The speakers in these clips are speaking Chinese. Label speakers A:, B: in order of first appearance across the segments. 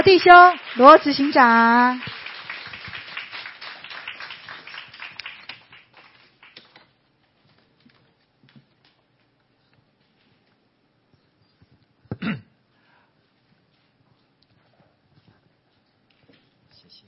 A: 弟兄罗执行长。
B: 谢谢。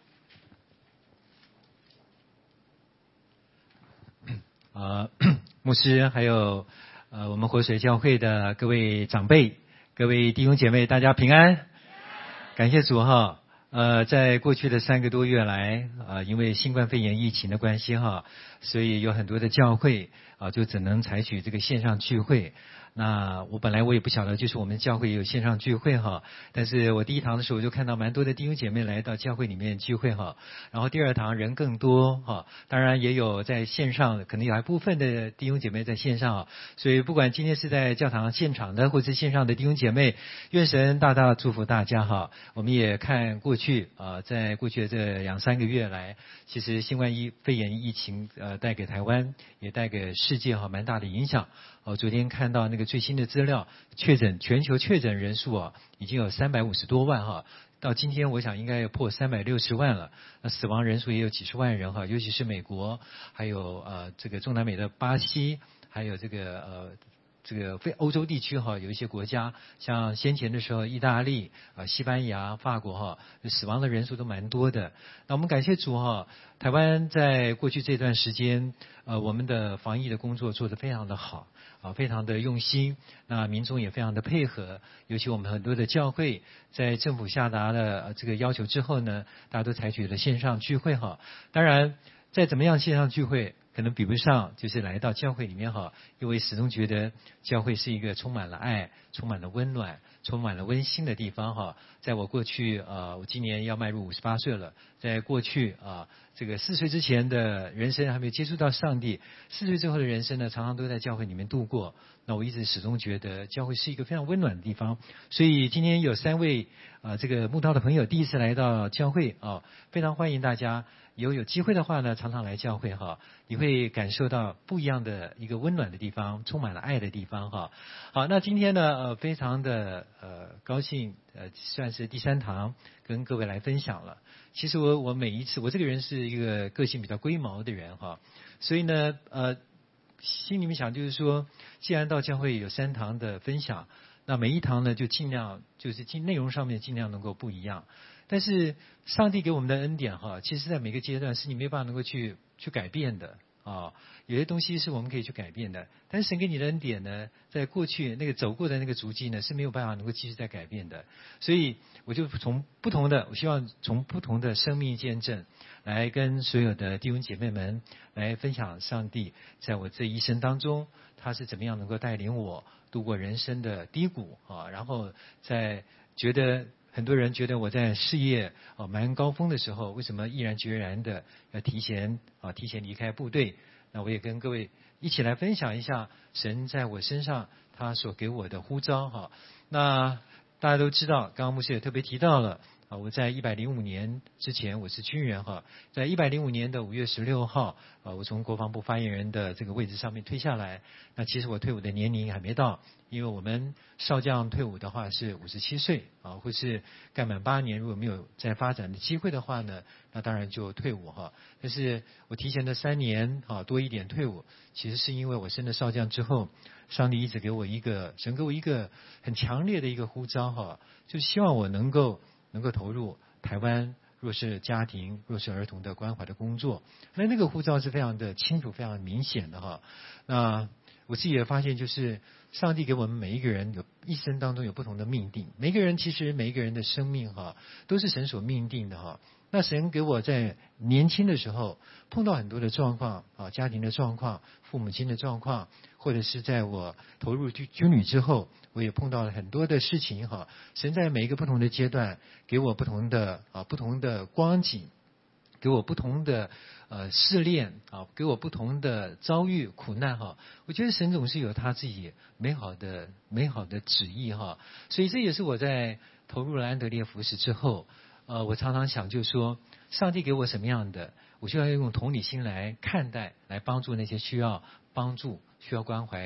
B: 牧师还有我们活水教会的各位长辈、各位弟兄姐妹，大家平安。感谢主哈。在过去的3个多月来，因为新冠肺炎疫情的关系哈，所以有很多的教会就只能采取这个线上聚会。那我本来也不晓得，就是我们教会也有线上聚会哈，但是我第一堂的时候我就看到蛮多的弟兄姐妹来到教会里面聚会哈，然后第二堂人更多哈，当然也有在线上，可能有一部分的弟兄姐妹在线上，所以不管今天是在教堂现场的或是线上的弟兄姐妹，愿神大大祝福大家哈。我们也看过去在过去的这2-3个月来，其实新冠肺炎疫情带给台湾也带给世界蛮大的影响。昨天看到那个最新的资料，全球确诊人数已经有350多万哈，到今天我想应该要破360万了。那死亡人数也有几十万人哈，尤其是美国，还有这个中南美的巴西，还有这个非欧洲地区哈，有一些国家，像先前的时候，意大利、西班牙、法国哈，死亡的人数都蛮多的。那我们感谢主哈，台湾在过去这段时间，我们的防疫的工作做得非常的好。非常的用心，那民众也非常的配合，尤其我们很多的教会在政府下达了这个要求之后呢，大家都采取了线上聚会哈。当然，再怎么样线上聚会，可能比不上就是来到教会里面哈，因为始终觉得教会是一个充满了爱、充满了温暖、充满了温馨的地方哈。在我过去我今年要迈入58岁了，在过去这个4岁之前的人生还没有接触到上帝，4岁之后的人生呢，常常都在教会里面度过。那我一直始终觉得教会是一个非常温暖的地方，所以今天有3位这个慕道的朋友第一次来到教会非常欢迎大家。有机会的话呢，常常来教会哈，你会感受到不一样的一个温暖的地方，充满了爱的地方哈。好，那今天呢非常的高兴算是第3堂跟各位来分享了。其实我每一次，我这个人是一个个性比较龟毛的人哈，所以呢心里面想就是说，既然到教会有3堂的分享，那每一堂呢就尽量就是内容上面尽量能够不一样。但是上帝给我们的恩典哈，其实在每个阶段是你没办法能够去改变的有些东西是我们可以去改变的，但是神给你的恩典呢，在过去那个走过的那个足迹呢，是没有办法能够继续再改变的。所以我就我希望从不同的生命见证来跟所有的弟兄姐妹们来分享上帝在我这一生当中他是怎么样能够带领我度过人生的低谷然后在很多人觉得我在事业蛮高峰的时候，为什么毅然决然的要提前离开部队？那我也跟各位一起来分享一下神在我身上他所给我的呼召那大家都知道，刚刚牧师也特别提到了我在105年之前我是军人在105年的5月16号我从国防部发言人的这个位置上面退下来。那其实我退伍的年龄还没到，因为我们少将退伍的话是57岁或是干满8年，如果没有再发展的机会的话呢，那当然就退伍但是我提前的3年多一点退伍，其实是因为我升了少将之后，上帝一直神给我一个很强烈的一个呼召就是希望我能够投入台湾弱势家庭、弱势儿童的关怀的工作。那个呼召是非常的清楚、非常明显的那我自己也发现，就是上帝给我们每一个人一生当中有不同的命定，每一个人的生命都是神所命定的那神给我在年轻的时候碰到很多的状况家庭的状况、父母亲的状况，或者是在我投入军旅之后，我也碰到了很多的事情神在每一个不同的阶段给我不同的光景，给我不同的试炼给我不同的遭遇苦难我觉得神总是有他自己美好的旨意所以这也是我在投入了安德烈服事之后我常常想就是说，上帝给我什么样的，我就要用同理心来看待，来帮助那些需要帮助、需要关怀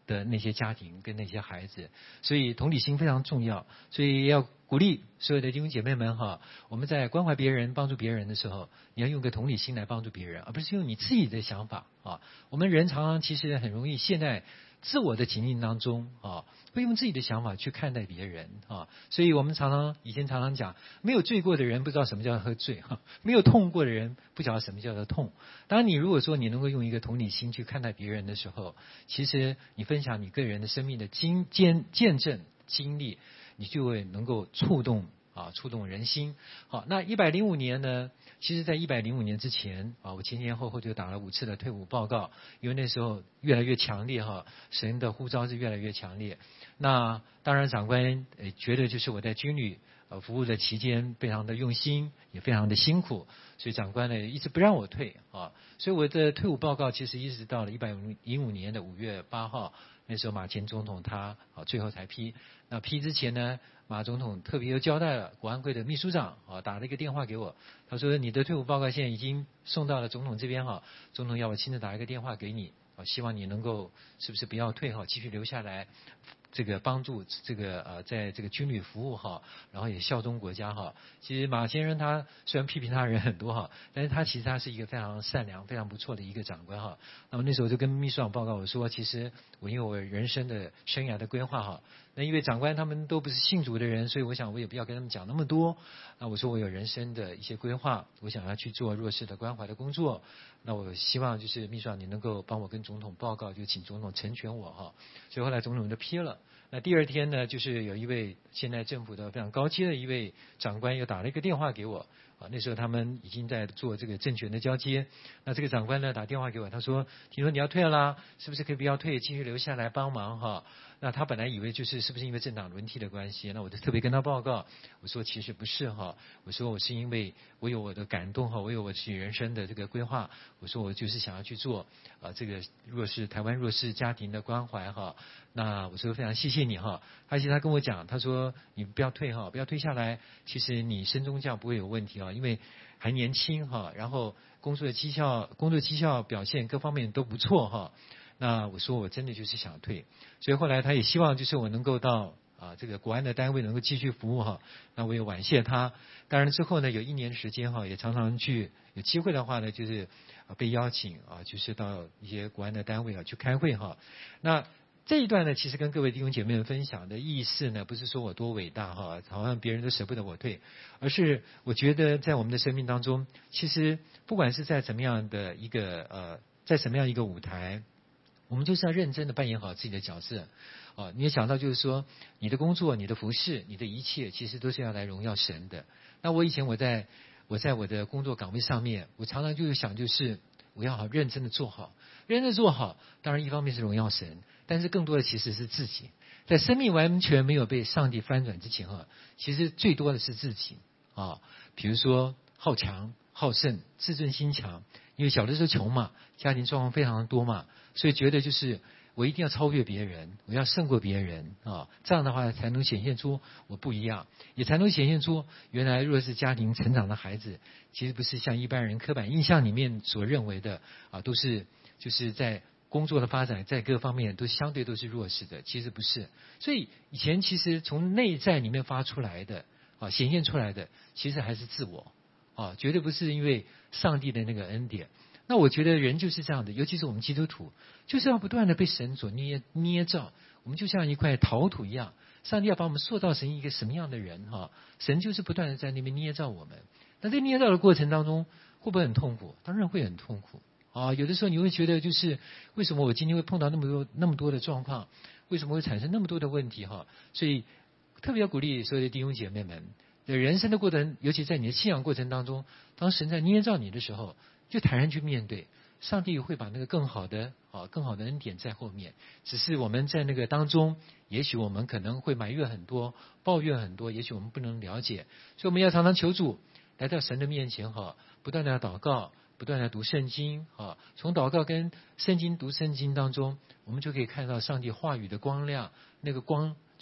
B: 的那些家庭跟那些孩子，所以同理心非常重要，所以要鼓励所有的弟兄姐妹们哈，我们在关怀别人、帮助别人的时候，你要用个同理心来帮助别人，而不是用你自己的想法啊。我们人常常其实很容易陷在自我的情境当中啊，会用自己的想法去看待别人啊，所以我们以前常常讲，没有醉过的人不知道什么叫喝醉哈，没有痛过的人不晓得什么叫做痛。当然，你如果说你能够用一个同理心去看待别人的时候，其实你分享你个人的生命的见证经历，你就会能够触动人心。好，那105年呢？其实在105年之前我前前后后就打了5次的退伍报告，因为那时候越来越强烈神的呼召是越来越强烈。那当然长官觉得就是我在军旅服务的期间非常的用心，也非常的辛苦，所以长官呢一直不让我退所以我的退伍报告其实一直到了105年的5月8号，那时候马前总统他最后才批。那批之前呢，马总统特别又交代了国安会的秘书长打了一个电话给我，他说你的退伍报告现在已经送到了总统这边总统要我亲自打一个电话给你希望你能够是不是不要退继续留下来，这个帮助这个在这个军旅服务然后也效忠国家其实马先生他虽然批评他人很多但是他其实他是一个非常善良、非常不错的一个长官那么那时候就跟秘书长报告我说，其实我因为我人生的生涯的规划那因为长官他们都不是信主的人，所以我想我也不要跟他们讲那么多。那我说我有人生的一些规划，我想要去做弱势的关怀的工作。那我希望就是秘书长你能够帮我跟总统报告，就请总统成全我所以后来总统就批了。那第二天呢，就是有一位现在政府的非常高阶的一位长官又打了一个电话给我那时候他们已经在做这个政权的交接。那这个长官呢打电话给我，他说听说你要退了啦，是不是可以不要退，继续留下来帮忙那他本来以为是不是因为政党轮替的关系，那我就特别跟他报告，我说其实不是我说我是因为我有我的感动我有我自己人生的这个规划，我说我就是想要去做这个台湾弱势家庭的关怀那我说非常谢谢你而且他跟我讲，他说你不要退不要退下来，其实你升中将不会有问题因为还年轻然后工作绩效表现各方面都不错那我说我真的就是想退，所以后来他也希望就是我能够到这个国安的单位能够继续服务那我也婉谢他。当然之后呢有1年时间也常常去有机会的话呢就是被邀请就是到一些国安的单位去开会那这一段呢其实跟各位弟兄姐妹们分享的意思呢，不是说我多伟大好像别人都舍不得我退，而是我觉得在我们的生命当中，其实不管是在怎么样的一个在什么样一个舞台，我们就是要认真的扮演好自己的角色你也想到就是说你的工作、你的服事、你的一切其实都是要来荣耀神的。那我以前我在我的工作岗位上面，我常常就是想就是我要好认真的做好，认真的做好，当然一方面是荣耀神，但是更多的其实是自己。在生命完全没有被上帝翻转之前其实最多的是自己比如说好强好胜、自尊心强，因为小的时候穷嘛，家庭状况非常多嘛，所以觉得就是我一定要超越别人，我要胜过别人这样的话才能显现出我不一样，也才能显现出原来弱势家庭成长的孩子其实不是像一般人刻板印象里面所认为的都是就是在工作的发展在各方面都相对都是弱势的，其实不是。所以以前其实从内在里面发出来的显现出来的其实还是自我绝对不是因为上帝的那个恩典。那我觉得人就是这样的，尤其是我们基督徒就是要不断的被神所捏造，我们就像一块陶土一样，上帝要把我们塑造成一个什么样的人神就是不断的在那边捏造我们。那在捏造的过程当中会不会很痛苦？当然会很痛苦有的时候你会觉得就是为什么我今天会碰到那么多的状况，为什么会产生那么多的问题所以特别要鼓励所有的弟兄姐妹们，人生的过程，尤其在你的信仰过程当中，当神在捏造你的时候，就坦然去面对，上帝会把那个更好的恩典在后面。只是我们在那个当中，也许我们可能会埋怨很多，抱怨很多，也许我们不能了解，所以我们要常常求主来到神的面前不断的祷告，不断的读圣经从祷告跟圣经读圣经当中，我们就可以看到上帝话语的光亮，那个光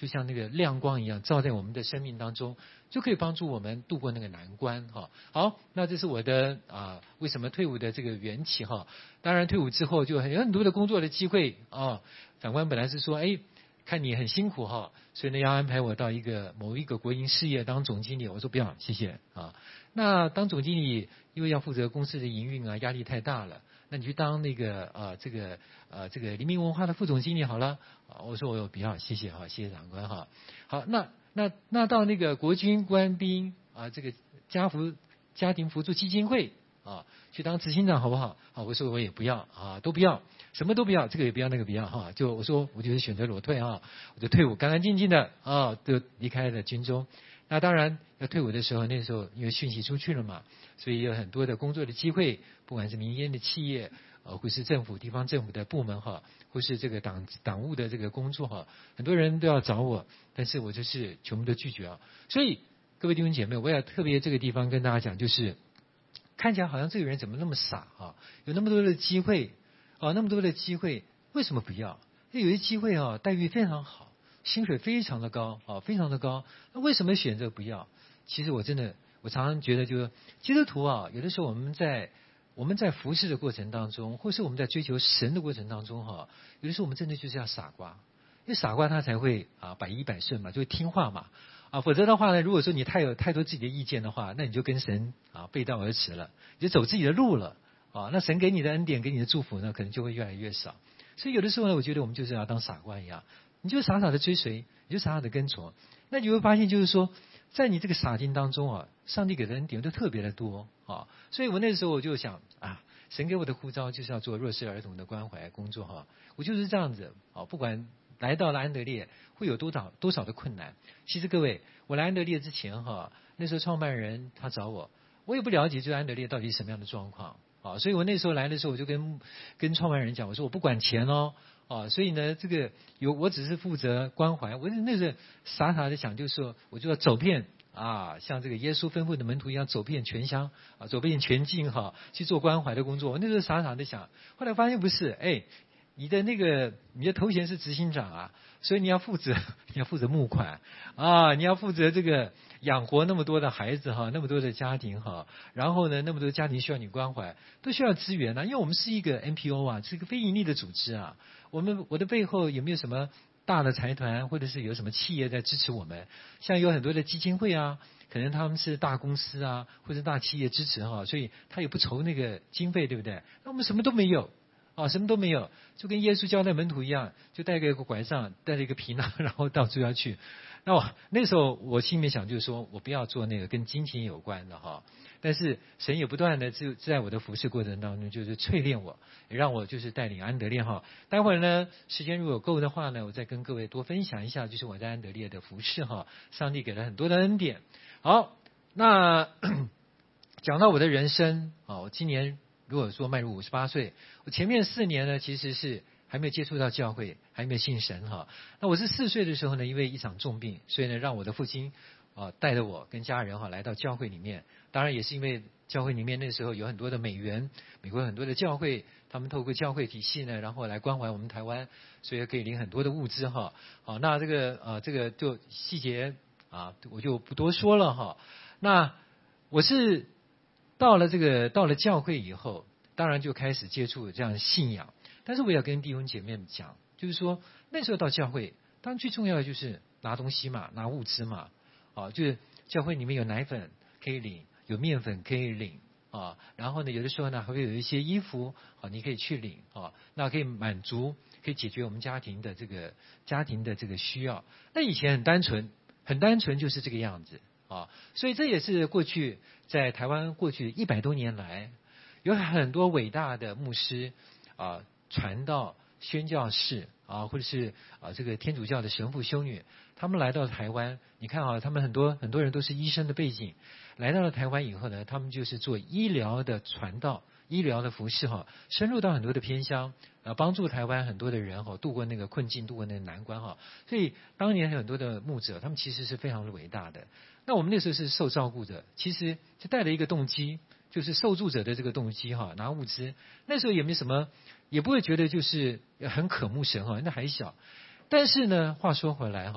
B: 就像那个亮光一样，照在我们的生命当中，就可以帮助我们度过那个难关哈。好，那这是我的为什么退伍的这个缘起哈。当然退伍之后就有很多的工作的机会啊。长官本来是说，看你很辛苦哈，所以呢要安排我到某一个国营事业当总经理。我说不要，谢谢啊。那当总经理，因为要负责公司的营运啊，压力太大了。那你去当那个这个黎明文化的副总经理好了。我说我不要，谢谢哈，谢谢长官哈。好，那到那个国军官兵这个家庭辅助基金会去当执行长好不好？我说我也不要都不要，什么都不要，这个也不要，那个不要哈。我说我就是选择裸退我就退伍，干干净净的就离开了军中。那当然要退伍的时候，那时候因为讯息出去了嘛，所以有很多的工作的机会，不管是民间的企业或是政府地方政府的部门或是这个党务的这个工作很多人都要找我，但是我就是全部都拒绝所以各位弟兄姐妹，我也特别这个地方跟大家讲，就是看起来好像这个人怎么那么傻有那么多的机会那么多的机会，为什么不要？有些机会待遇非常好，薪水非常的高非常的高，那为什么选择不要？其实我常常觉得，就是基督徒有的时候我们在服侍的过程当中，或是我们在追求神的过程当中有的时候我们真的就是要傻瓜，因为傻瓜他才会百依百顺嘛，就会听话嘛否则的话呢，如果说你有太多自己的意见的话，那你就跟神背道而驰了，你就走自己的路了那神给你的恩典给你的祝福呢，可能就会越来越少。所以有的时候呢，我觉得我们就是要当傻瓜一样，你就傻傻的追随，你就傻傻的跟从，那你会发现就是说，在你这个傻劲当中上帝给的恩典都特别的多所以我那时候我就想神给我的呼召就是要做弱势儿童的关怀工作我就是这样子不管来到了安德烈会有多少的困难。其实各位，我来安德烈之前那时候创办人他找我也不了解这安德烈到底是什么样的状况所以我那时候来的时候，我就跟创办人讲，我说我不管钱所以呢，这个我只是负责关怀。我那时候傻傻的想，就是说我就要走遍像这个耶稣吩咐的门徒一样，走遍全乡走遍全境去做关怀的工作。我那时候傻傻的想，后来发现不是，你的头衔是执行长所以你要负责募款你要负责这个养活那么多的孩子那么多的家庭然后呢，那么多家庭需要你关怀，都需要资源因为我们是一个 NPO 是一个非盈利的组织我的背后有没有什么大的财团或者是有什么企业在支持我们？像有很多的基金会可能他们是大公司或者大企业支持所以他也不筹那个经费，对不对？那我们什么都没有什么都没有，就跟耶稣交代门徒一样，就带个拐杖，带了一个皮囊，然后到处要去。那时候我心里面想，就是说我不要做那个跟金钱有关的但是神也不断的在我的服事过程当中，就是淬炼我，也让我就是带领安德烈待会儿呢，时间如果够的话呢，我再跟各位多分享一下，就是我在安德烈的服事上帝给了很多的恩典。好，那讲到我的人生我今年如果说迈入58岁，我前面4年呢，其实是还没有接触到教会，还没有信神那我是4岁的时候呢，因为一场重病，所以呢，让我的父亲带着我跟家人来到教会里面。当然也是因为教会里面那时候有很多的美元，美国很多的教会，他们透过教会体系呢，然后来关怀我们台湾，所以可以领很多的物资那这个就细节我就不多说了那我是到了教会以后，当然就开始接触这样的信仰。但是我要跟弟兄姐妹们讲，就是说那时候到教会，当然最重要的就是拿东西嘛，拿物资嘛就是教会里面有奶粉可以领，有面粉可以领然后呢，有的时候呢还会有一些衣服你可以去领那可以满足，可以解决我们家庭的这个需要。那以前很单纯就是这个样子所以这也是过去在台湾过去100多年来，有很多伟大的牧师传道宣教士或者是这个天主教的神父修女，他们来到台湾，你看他们很多人都是医生的背景，来到了台湾以后呢，他们就是做医疗的传道、医疗的服事深入到很多的偏乡帮助台湾很多的人度过那个困境，度过那个难关所以当年很多的牧者，他们其实是非常的伟大的。那我们那时候是受照顾者，其实就带了一个动机，就是受助者的这个动机拿物资。那时候也没什么，也不会觉得就是很渴慕神那还小。但是呢，话说回来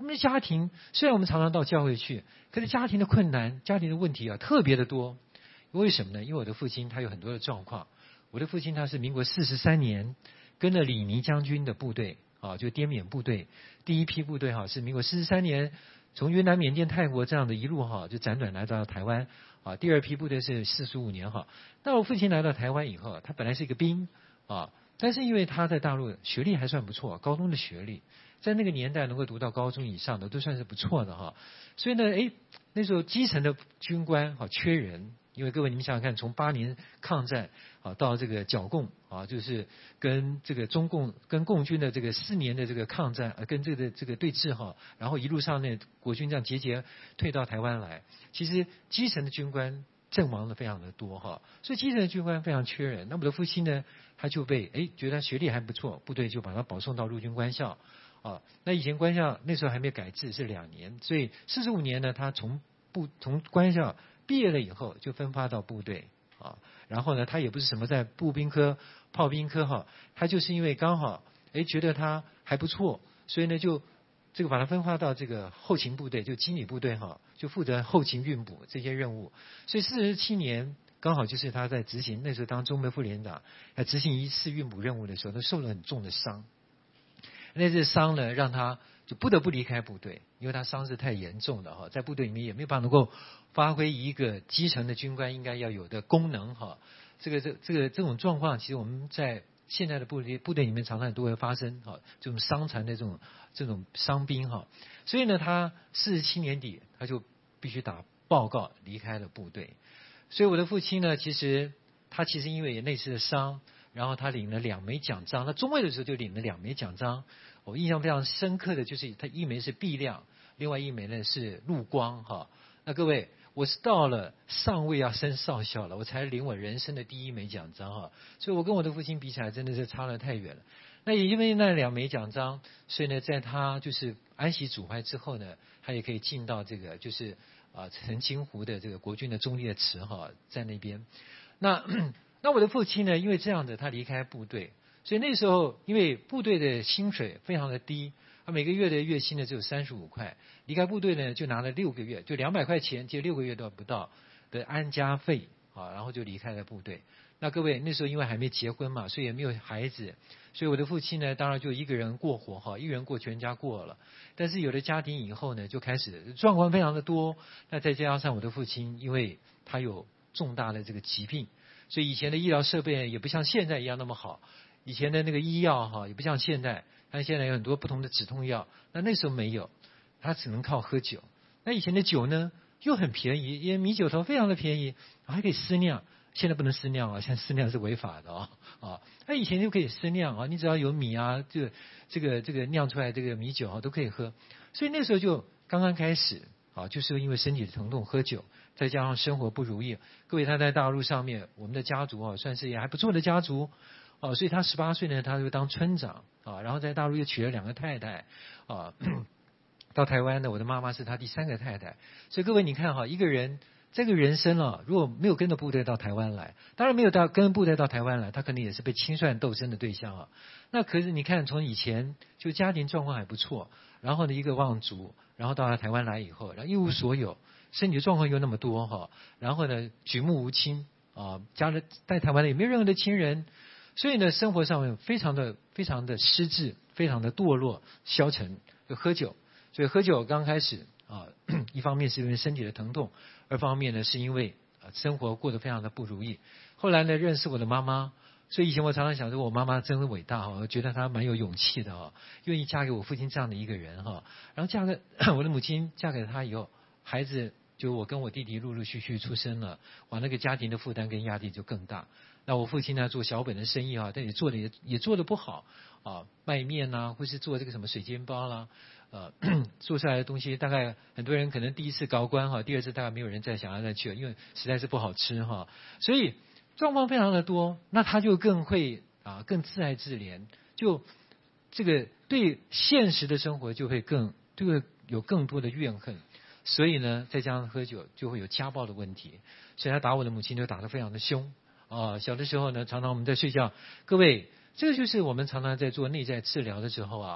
B: 我们的家庭虽然我们常常到教会去，可是家庭的困难、家庭的问题啊特别的多。为什么呢？因为我的父亲他有很多的状况。我的父亲他是民国43年跟着李弥将军的部队啊，就滇缅部队第一批部队哈，是民国43年从云南、缅甸、泰国这样的一路哈，就辗转来到台湾啊。第二批部队是45年哈。那我父亲来到台湾以后，他本来是一个兵啊，但是因为他在大陆学历还算不错，高中的学历，在那个年代能够读到高中以上的都算是不错的哈。所以呢，那时候基层的军官好缺人。因为各位，你们想想看，从8年抗战啊到这个剿共啊，就是跟这个中共跟共军的这个4年的这个抗战，跟这个对峙哈，然后一路上呢，国军这样节节退到台湾来，其实基层的军官阵亡的非常的多哈，所以基层的军官非常缺人。那我的父亲呢，他就被觉得他学历还不错，部队就把他保送到陆军官校啊。那以前官校那时候还没有改制，是2年，所以45年呢，他从官校毕业了以后就分发到部队啊，然后呢，他也不是什么在步兵科、炮兵科哈，他就是因为刚好觉得他还不错，所以呢就这个把他分发到这个后勤部队，就经理部队哈，就负责后勤运补这些任务。所以47年刚好就是他在执行，那时候当中门副连长，在执行一次运补任务的时候，他受了很重的伤。那次伤呢，让他就不得不离开部队，因为他伤势太严重了哈，在部队里面也没有办法能够发挥一个基层的军官应该要有的功能哈。这种状况，其实我们在现在的部队里面常常都会发生哈，这种伤残的这种伤兵哈。所以呢，他47年底他就必须打报告离开了部队。所以我的父亲呢，其实因为那次的伤，然后他领了2枚奖章，他中尉的时候就领了2枚奖章。我印象非常深刻的就是他一枚是毕亮，另外一枚呢是陆光哈。那各位，我是到了上尉要升少校了，我才领我人生的第1枚奖章哈。所以我跟我的父亲比起来真的是差得太远了。那也因为那2枚奖章，所以呢，在他就是安息主怀之后呢，他也可以进到这个就是澄清湖的这个国军的忠烈祠哈，在那边。那我的父亲呢，因为这样子他离开部队，所以那时候因为部队的薪水非常的低，他每个月的月薪呢只有35块，离开部队呢就拿了6个月，就200块钱，接6个月都不到的安家费啊，然后就离开了部队。那各位那时候因为还没结婚嘛，所以也没有孩子，所以我的父亲呢当然就一个人过活哈，一人过全家过了。但是有了家庭以后呢，就开始状况非常的多。那再加上我的父亲，因为他有重大的这个疾病，所以以前的医疗设备也不像现在一样那么好，以前的那个医药哈也不像现在，但现在有很多不同的止痛药，那时候没有，他只能靠喝酒。那以前的酒呢又很便宜，因为米酒头非常的便宜，还可以私酿。现在不能私酿啊，现在私酿是违法的那以前就可以私酿啊，你只要有米啊，就这个酿出来这个米酒啊都可以喝。所以那时候就刚刚开始就是因为身体的疼痛喝酒，再加上生活不如意。各位他在大陆上面，我们的家族算是也还不错的家族所以他18岁呢他就当村长然后在大陆又娶了2个太太到台湾呢，我的妈妈是他第3个太太。所以各位你看一个人这个人生如果没有跟着部队到台湾来，当然没有跟部队到台湾来，他可能也是被清算斗争的对象那可是你看从以前就家庭状况还不错，然后呢一个望族，然后到了台湾来以后，然后一无所有，身体状况又那么多然后呢举目无亲家人在台湾也没有任何的亲人，所以呢生活上面非常的失智，非常的堕落消沉，就喝酒。所以喝酒刚开始一方面是因为身体的疼痛，二方面呢是因为生活过得非常的不如意。后来呢认识我的妈妈，所以以前我常常想说我妈妈真伟大我觉得她蛮有勇气的愿意嫁给我父亲这样的一个人然后我的母亲嫁给他以后，孩子就我跟我弟弟陆陆续续出生了，那个家庭的负担跟压力就更大。那我父亲呢做小本的生意但也做得不好卖面或是做这个什么水煎包啦做出来的东西大概很多人可能第一次高官第二次大概没有人再想要再去了，因为实在是不好吃所以状况非常的多。那他就更会更自爱自怜，就这个对现实的生活就会有更多的怨恨。所以呢再加上喝酒就会有家暴的问题，所以他打我的母亲就打得非常的凶小的时候呢常常我们在睡觉，各位这个就是我们常常在做内在治疗的时候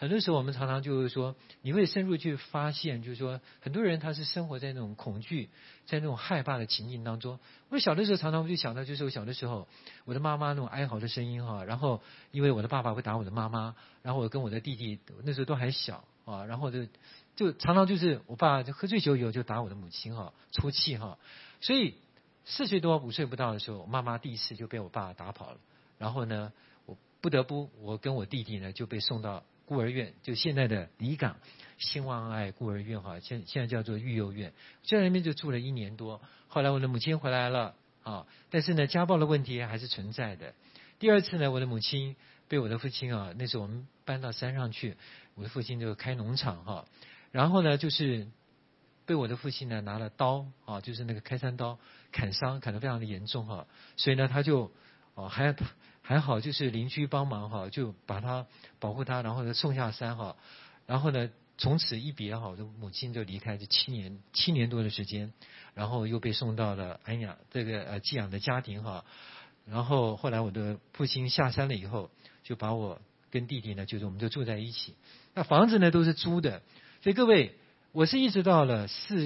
B: 很多时候我们常常就是说，你会深入去发现，就是说，很多人他是生活在那种恐惧，在那种害怕的情境当中。我小的时候常常会想到，就是我小的时候，我的妈妈那种哀嚎的声音哈，然后因为我的爸爸会打我的妈妈，然后我跟我的弟弟那时候都还小啊，然后就常常就是我爸就喝醉酒以后就打我的母亲哈，出气哈，所以4岁多5岁不到的时候，我妈妈第一次就被我爸打跑了，然后呢，我不得不我跟我弟弟呢就被送到孤儿院，就现在的离港兴旺爱孤儿院哈，现在叫做育幼院，就在那边就住了1年多。后来我的母亲回来了啊，但是呢家暴的问题还是存在的。第2次呢，我的母亲被我的父亲啊，那时候我们搬到山上去，我的父亲就开农场哈，然后呢就是被我的父亲呢拿了刀啊，就是那个开山刀砍伤，砍得非常的严重哈，所以呢他就还好，就是邻居帮忙哈，就把他保护他，然后呢送下山哈，然后呢从此一别哈，我的母亲就离开这7年多的时间，然后又被送到了寄养的家庭哈，然后后来我的父亲下山了以后，就把我跟弟弟呢，就是我们就住在一起，那房子呢都是租的，所以各位，我是一直到了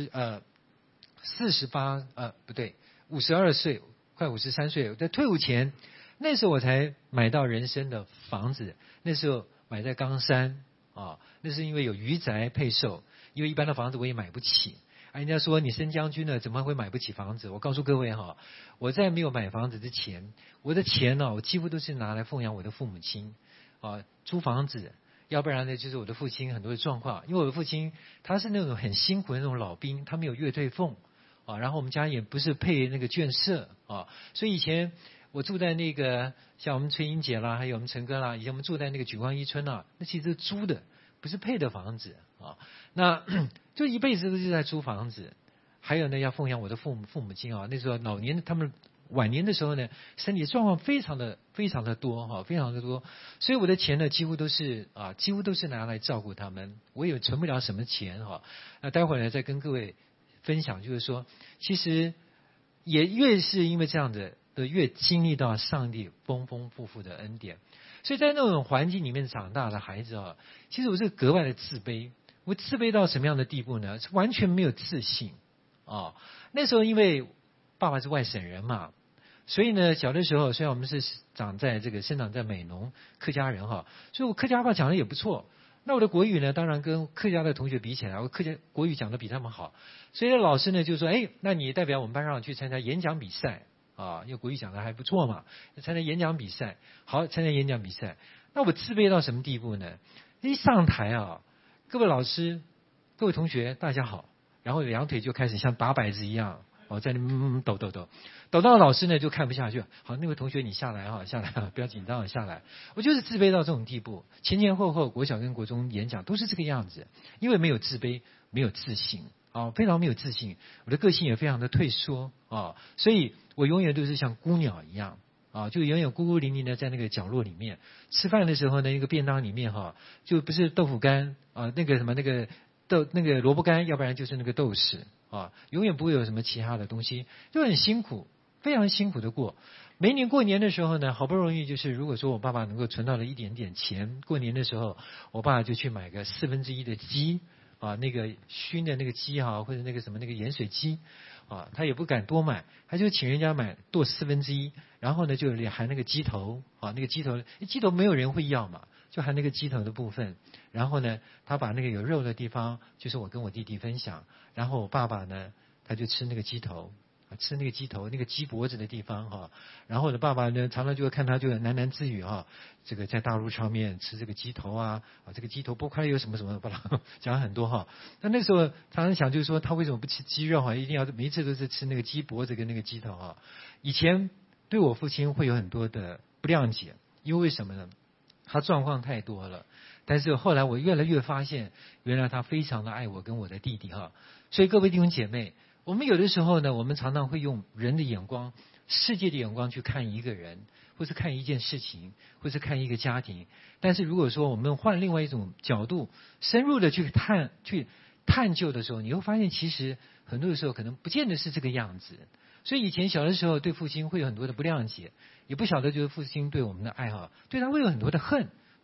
B: 52岁，快53岁，在退伍前。那时候我才买到人生的房子，那时候买在冈山啊，那是因为有余宅配售，因为一般的房子我也买不起。人家说你升将军呢，怎么会买不起房子？我告诉各位哈，我在没有买房子之前，我的钱呢，我几乎都是拿来奉养我的父母亲啊，租房子，要不然呢就是我的父亲很多的状况，因为我的父亲他是那种很辛苦的那种老兵，他没有月退俸啊，然后我们家也不是配那个眷舍啊，所以以前。我住在那个像我们崔英姐啦，还有我们陈哥啦，以前我们住在那个莒光一村啊，那其实是租的，不是配的房子啊。那就一辈子都是在租房子，还有呢要奉养我的父母亲啊。那时候老年他们晚年的时候呢，身体状况非常的多哈，非常的多，所以我的钱呢几乎都是拿来照顾他们，我也存不了什么钱哈。那待会儿呢再跟各位分享，就是说其实也越是因为这样的。越经历到上帝丰丰富富的恩典，所以在那种环境里面长大的孩子啊，其实我是格外的自卑。我自卑到什么样的地步呢？是完全没有自信啊。那时候因为爸爸是外省人嘛，所以呢，小的时候虽然我们是生长在美浓客家人哈，所以我客家话讲的也不错。那我的国语呢，当然跟客家的同学比起来，我客家国语讲的比他们好。所以老师呢就说：“哎，那你代表我们班上去参加演讲比赛。”啊，因为国语讲的还不错嘛，参加演讲比赛，好，参加演讲比赛，那我自卑到什么地步呢？一上台啊，各位老师、各位同学，大家好，然后2腿就开始像打摆子一样，在那抖，抖到老师呢就看不下去，好，那位同学你下来哈，下来不要紧张，下来。我就是自卑到这种地步，前后国小跟国中演讲都是这个样子，因为没有自卑，没有自信。非常没有自信，我的个性也非常的退缩啊，所以我永远都是像孤鸟一样啊，就永远孤孤零零的在那个角落里面。吃饭的时候呢，一个便当里面就不是豆腐干啊，那个萝卜干，要不然就是那个豆豉啊，永远不会有什么其他的东西，就很辛苦，非常辛苦的过。每年过年的时候呢，好不容易就是如果说我爸爸能够存到了一点点钱，过年的时候，我爸就去买个1/4的鸡。那个熏的那个鸡或者那个什么那个盐水鸡他也不敢多买，他就请人家买剁1/4，然后呢就含那个鸡头那个鸡头没有人会要嘛，就含那个鸡头的部分，然后呢他把那个有肉的地方就是我跟我弟弟分享，然后我爸爸呢他就吃那个鸡头，吃那个鸡头那个鸡脖子的地方然后我的爸爸呢常常就会看他就喃喃自语这个在大陆上面吃这个鸡头这个鸡头剥开了有什么什么，把它讲很多那时候常常想就是说他为什么不吃鸡肉一定要每一次都是吃那个鸡脖子跟那个鸡头以前对我父亲会有很多的不谅解，因为什么呢？他状况太多了，但是后来我越来越发现，原来他非常的爱我跟我的弟弟所以各位弟兄姐妹，我们有的时候呢，我们常常会用人的眼光、世界的眼光去看一个人，或是看一件事情，或是看一个家庭。但是如果说我们换另外一种角度，深入的去探究的时候，你会发现其实很多的时候可能不见得是这个样子。所以以前小的时候对父亲会有很多的不谅解，也不晓得就是父亲对我们的爱对他会有很多的恨，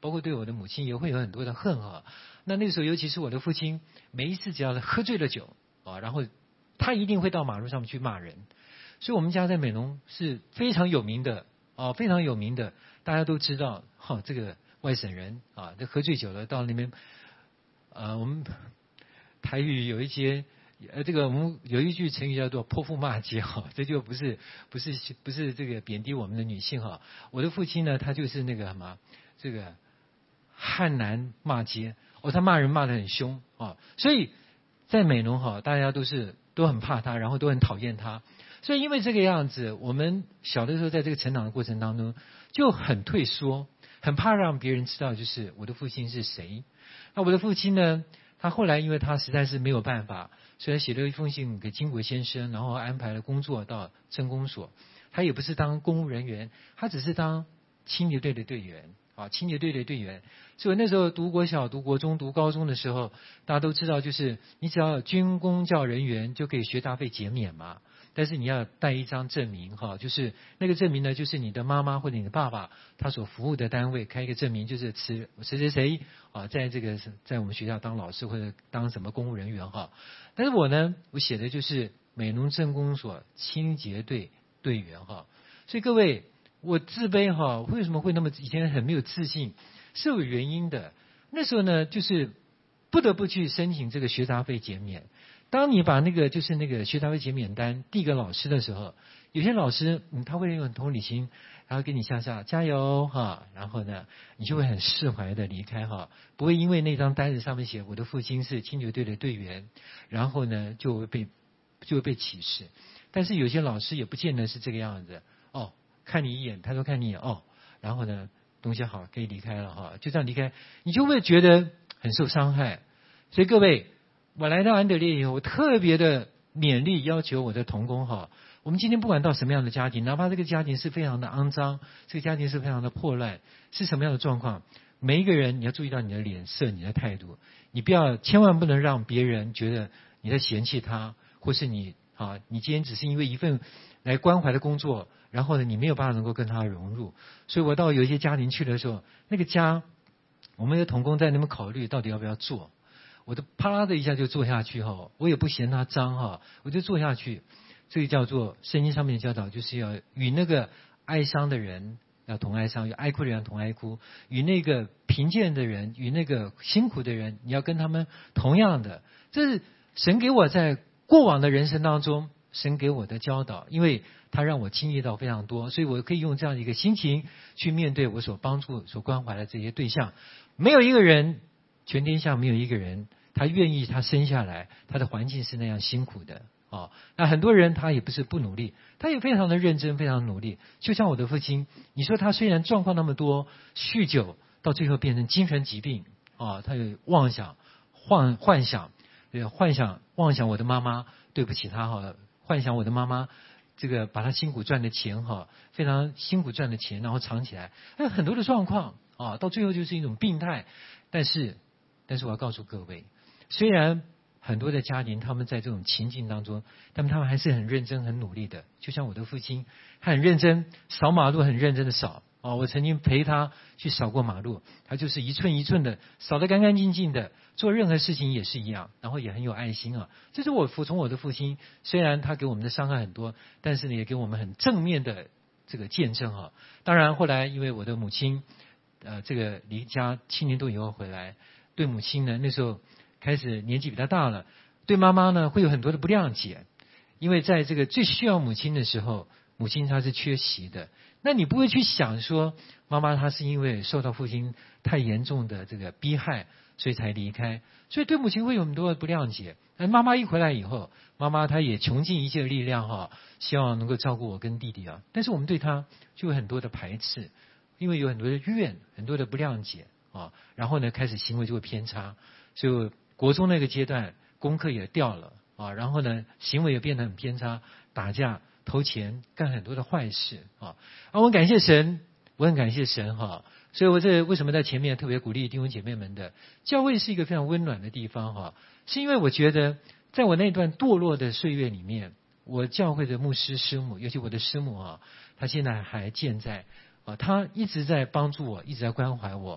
B: 包括对我的母亲也会有很多的恨啊。那个时候，尤其是我的父亲，每一次只要是喝醉了酒啊，然后他一定会到马路上面去骂人。所以我们家在美浓是非常有名的啊，非常有名的，大家都知道这个外省人啊，这喝醉酒了到那边，我们台语有一些。这个我们有一句成语叫做泼妇骂街哈，这就不是这个贬低我们的女性哈。我的父亲呢，他就是那个什么，这个汉男骂街他骂人骂得很凶啊，所以在美浓哈，大家都很怕他，然后都很讨厌他。所以因为这个样子，我们小的时候在这个成长的过程当中就很退缩，很怕让别人知道就是我的父亲是谁。那我的父亲呢？他后来因为他实在是没有办法，所以写了一封信给金国先生，然后安排了工作到政工所。他也不是当公务人员，他只是当清洁队的队员啊，清洁队的队员。所以那时候读国小、读国中、读高中的时候，大家都知道，就是你只要军公教人员就可以学杂费减免嘛。但是你要带一张证明哈，就是那个证明呢，就是你的妈妈或者你的爸爸他所服务的单位开一个证明，就是谁谁谁啊，在我们学校当老师或者当什么公务人员哈。但是我呢，我写的就是美浓政工所清洁队队员哈。所以各位，我自卑哈，为什么会那么以前很没有自信，是有原因的。那时候呢，就是不得不去申请这个学杂费减免。当你把那个学杂费减免单递给老师的时候，有些老师他会用同理心，然后跟你下加油哈，然后呢你就会很释怀的离开哈，不会因为那张单子上面写我的父亲是清洁队的队员，然后呢就会被歧视。但是有些老师也不见得是这个样子看你一眼，他说看你一眼然后呢东西好可以离开了哈，就这样离开，你就会觉得很受伤害。所以各位。我来到安德烈以后，我特别的勉励要求我的同工哈，我们今天不管到什么样的家庭，哪怕这个家庭是非常的肮脏，这个家庭是非常的破烂，是什么样的状况，每一个人你要注意到你的脸色、你的态度，你千万不能让别人觉得你在嫌弃他，或是你今天只是因为一份来关怀的工作，然后呢你没有办法能够跟他融入。所以我到有一些家庭去的时候，那个家我们的同工在那边考虑到底要不要做。我就啪啦的一下就坐下去哈，我也不嫌它脏哈，我就坐下去。这个叫做圣经上面的教导，就是要与那个哀伤的人要同哀伤，与哀哭的人同哀哭，与那个贫贱的人，与那个辛苦的人，你要跟他们同样的。这是神给我在过往的人生当中，神给我的教导，因为他让我经历到非常多，所以我可以用这样的一个心情去面对我所帮助、所关怀的这些对象。没有一个人。全天下没有一个人，他愿意他生下来，他的环境是那样辛苦的那很多人他也不是不努力，他也非常的认真，非常努力。就像我的父亲，你说他虽然状况那么多，酗酒到最后变成精神疾病他有妄想、幻想我的妈妈对不起他幻想我的妈妈这个把他辛苦赚的钱非常辛苦赚的钱，然后藏起来，还有很多的状况到最后就是一种病态，但是我要告诉各位，虽然很多的家庭他们在这种情境当中，但他们还是很认真很努力的。就像我的父亲，他很认真扫马路，很认真的扫我曾经陪他去扫过马路，他就是一寸一寸的扫得干干净净的，做任何事情也是一样，然后也很有爱心这是我服从我的父亲，虽然他给我们的伤害很多，但是呢也给我们很正面的这个见证当然后来因为我的母亲这个离家7年多以后回来，对母亲呢那时候开始年纪比较大了，对妈妈呢会有很多的不谅解，因为在这个最需要母亲的时候，母亲她是缺席的，那你不会去想说妈妈她是因为受到父亲太严重的这个逼害所以才离开，所以对母亲会有很多的不谅解。那妈妈一回来以后，妈妈她也穷尽一切力量希望能够照顾我跟弟弟但是我们对她就有很多的排斥，因为有很多的怨，很多的不谅解然后呢开始行为就会偏差，所以国中那个阶段功课也掉了然后呢行为也变得很偏差，打架偷钱干很多的坏事我很感谢神，所以我这为什么在前面特别鼓励弟兄姐妹们的，教会是一个非常温暖的地方是因为我觉得在我那段堕落的岁月里面，我教会的牧师师母，尤其我的师母他现在还健在他一直在帮助我，一直在关怀我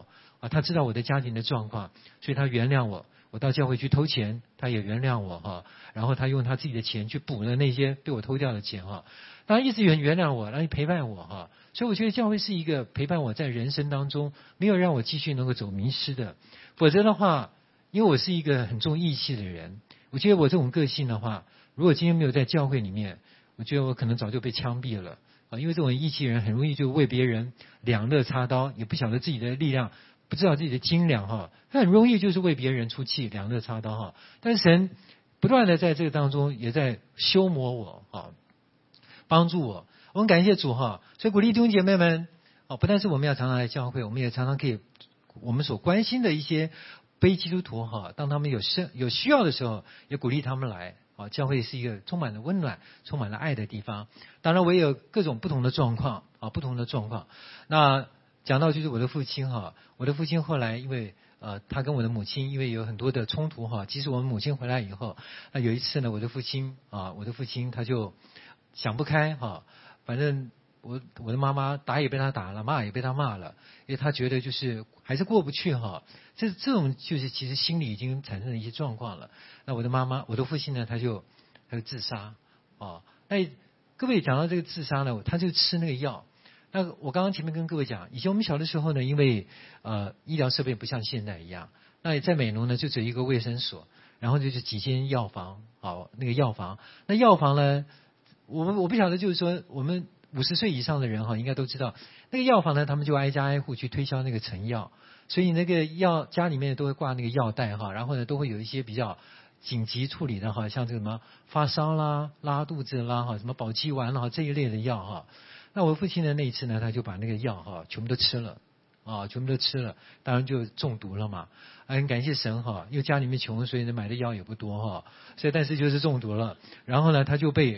B: 他知道我的家庭的状况，所以他原谅我。我到教会去偷钱，他也原谅我然后他用他自己的钱去补了那些被我偷掉的钱他一直原谅我，然后陪伴我所以我觉得教会是一个陪伴我在人生当中，没有让我继续能够走迷失的。否则的话，因为我是一个很重义气的人，我觉得我这种个性的话，如果今天没有在教会里面，我觉得我可能早就被枪毙了因为这种义气人很容易就为别人两肋插刀，也不晓得自己的力量，不知道自己的斤两他很容易就是为别人出气，两肋插刀但是神不断的在这个当中也在修磨我帮助我。我们感谢主所以鼓励弟兄姐妹们不但是我们要常常来教会，我们也常常可以我们所关心的一些非基督徒当他们有需要的时候，也鼓励他们来教会是一个充满了温暖、充满了爱的地方。当然，我也有各种不同的状况不同的状况。那讲到就是我的父亲我的父亲后来因为他跟我的母亲因为有很多的冲突即使我们母亲回来以后，那有一次呢，我的父亲他就想不开反正我的妈妈打也被他打了，骂也被他骂了，因为他觉得就是还是过不去这种就是其实心里已经产生了一些状况了。那我的父亲呢，他就自杀那各位讲到这个自杀呢，他就吃那个药。那我刚刚前面跟各位讲，以前我们小的时候呢，因为医疗设备不像现在一样，那在美浓呢就只有一个卫生所，然后就是几间药房那个药房呢，我不晓得，就是说我们50岁以上的人应该都知道，那个药房呢，他们就挨家挨户去推销那个成药，所以那个药家里面都会挂那个药袋然后呢都会有一些比较紧急处理的像这个什么发烧啦、拉肚子啦什么保气丸这一类的药那我父亲的那一次呢，他就把那个药全部都吃了全部都吃了，当然就中毒了嘛。很感谢神因为家里面穷，所以买的药也不多所以但是就是中毒了。然后呢，他就被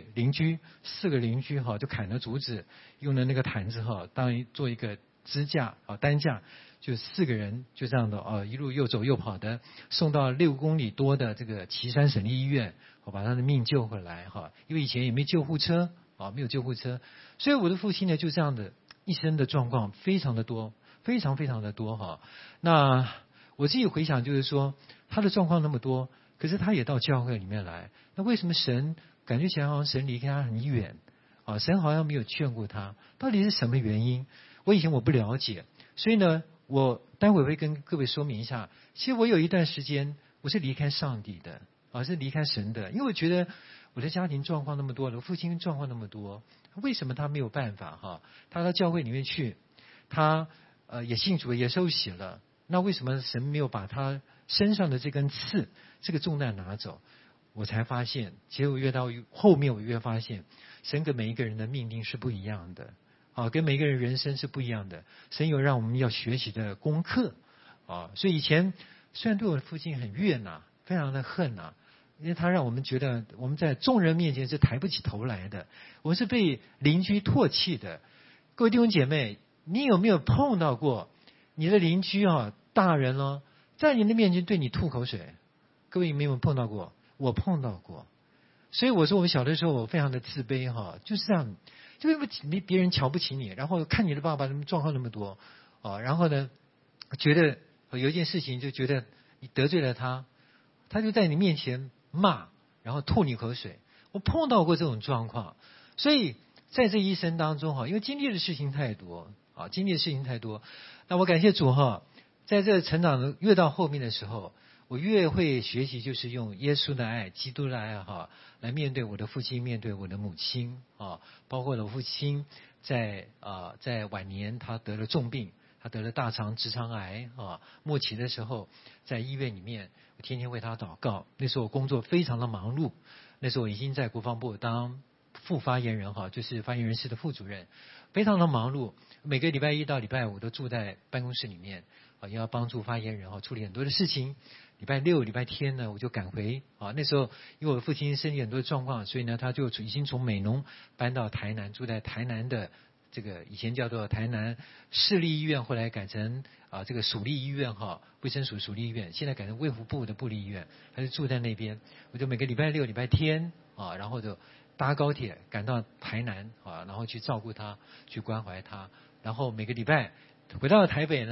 B: 4个邻居就砍了竹子，用的那个毯子当做一个支架担架，就4个人就这样的一路又走又跑的送到6公里多的这个岐山省立医院把他的命救回来因为以前也没救护车没有救护车，所以我的父亲呢就这样的一生的状况非常的多，非常非常的多那我自己回想就是说，他的状况那么多，可是他也到教会里面来，那为什么神感觉起来好像神离开他很远神好像没有劝过他，到底是什么原因？我以前我不了解，所以呢我待会会跟各位说明一下。其实我有一段时间我是离开上帝的是离开神的，因为我觉得我的家庭状况那么多，我父亲状况那么多，为什么他没有办法他到教会里面去，他也信主也受洗了，那为什么神没有把他身上的这根刺这个重担拿走？我才发现，其实我越到后面我越发现，神跟每一个人的命定是不一样的跟每一个人人生是不一样的。神有让我们要学习的功课所以以前虽然对我的父亲很怨非常的恨因为他让我们觉得我们在众人面前是抬不起头来的，我是被邻居唾弃的。各位弟兄姐妹，你有没有碰到过你的邻居大人在你的面前对你吐口水？各位有没有碰到过？我碰到过。所以我说我小的时候我非常的自卑就是这样，就因为别人瞧不起你，然后看你的爸爸状况那么多然后呢觉得有一件事情就觉得你得罪了他，他就在你面前骂，然后吐你口水。我碰到过这种状况，所以在这一生当中因为经历的事情太多那我感谢主在这成长的越到后面的时候，我越会学习就是用耶稣的爱、基督的爱来面对我的父亲，面对我的母亲包括我父亲在晚年他得了重病，他得了大肠直肠癌末期的时候，在医院里面我天天为他祷告。那时候我工作非常的忙碌，那时候我已经在国防部当副发言人就是发言人室的副主任，非常的忙碌。每个礼拜1到礼拜5都住在办公室里面也要帮助发言人处理很多的事情。礼拜6、礼拜天呢我就赶回那时候因为我父亲身体很多的状况，所以呢他就已经从美浓搬到台南，住在台南的这个以前叫做台南市立医院，后来改成这个属立医院卫生署属立医院，现在改成卫福部的部立医院，他就住在那边。我就每个礼拜6、礼拜天然后就搭高铁赶到台南然后去照顾他，去关怀他。然后每个礼拜回到台北呢，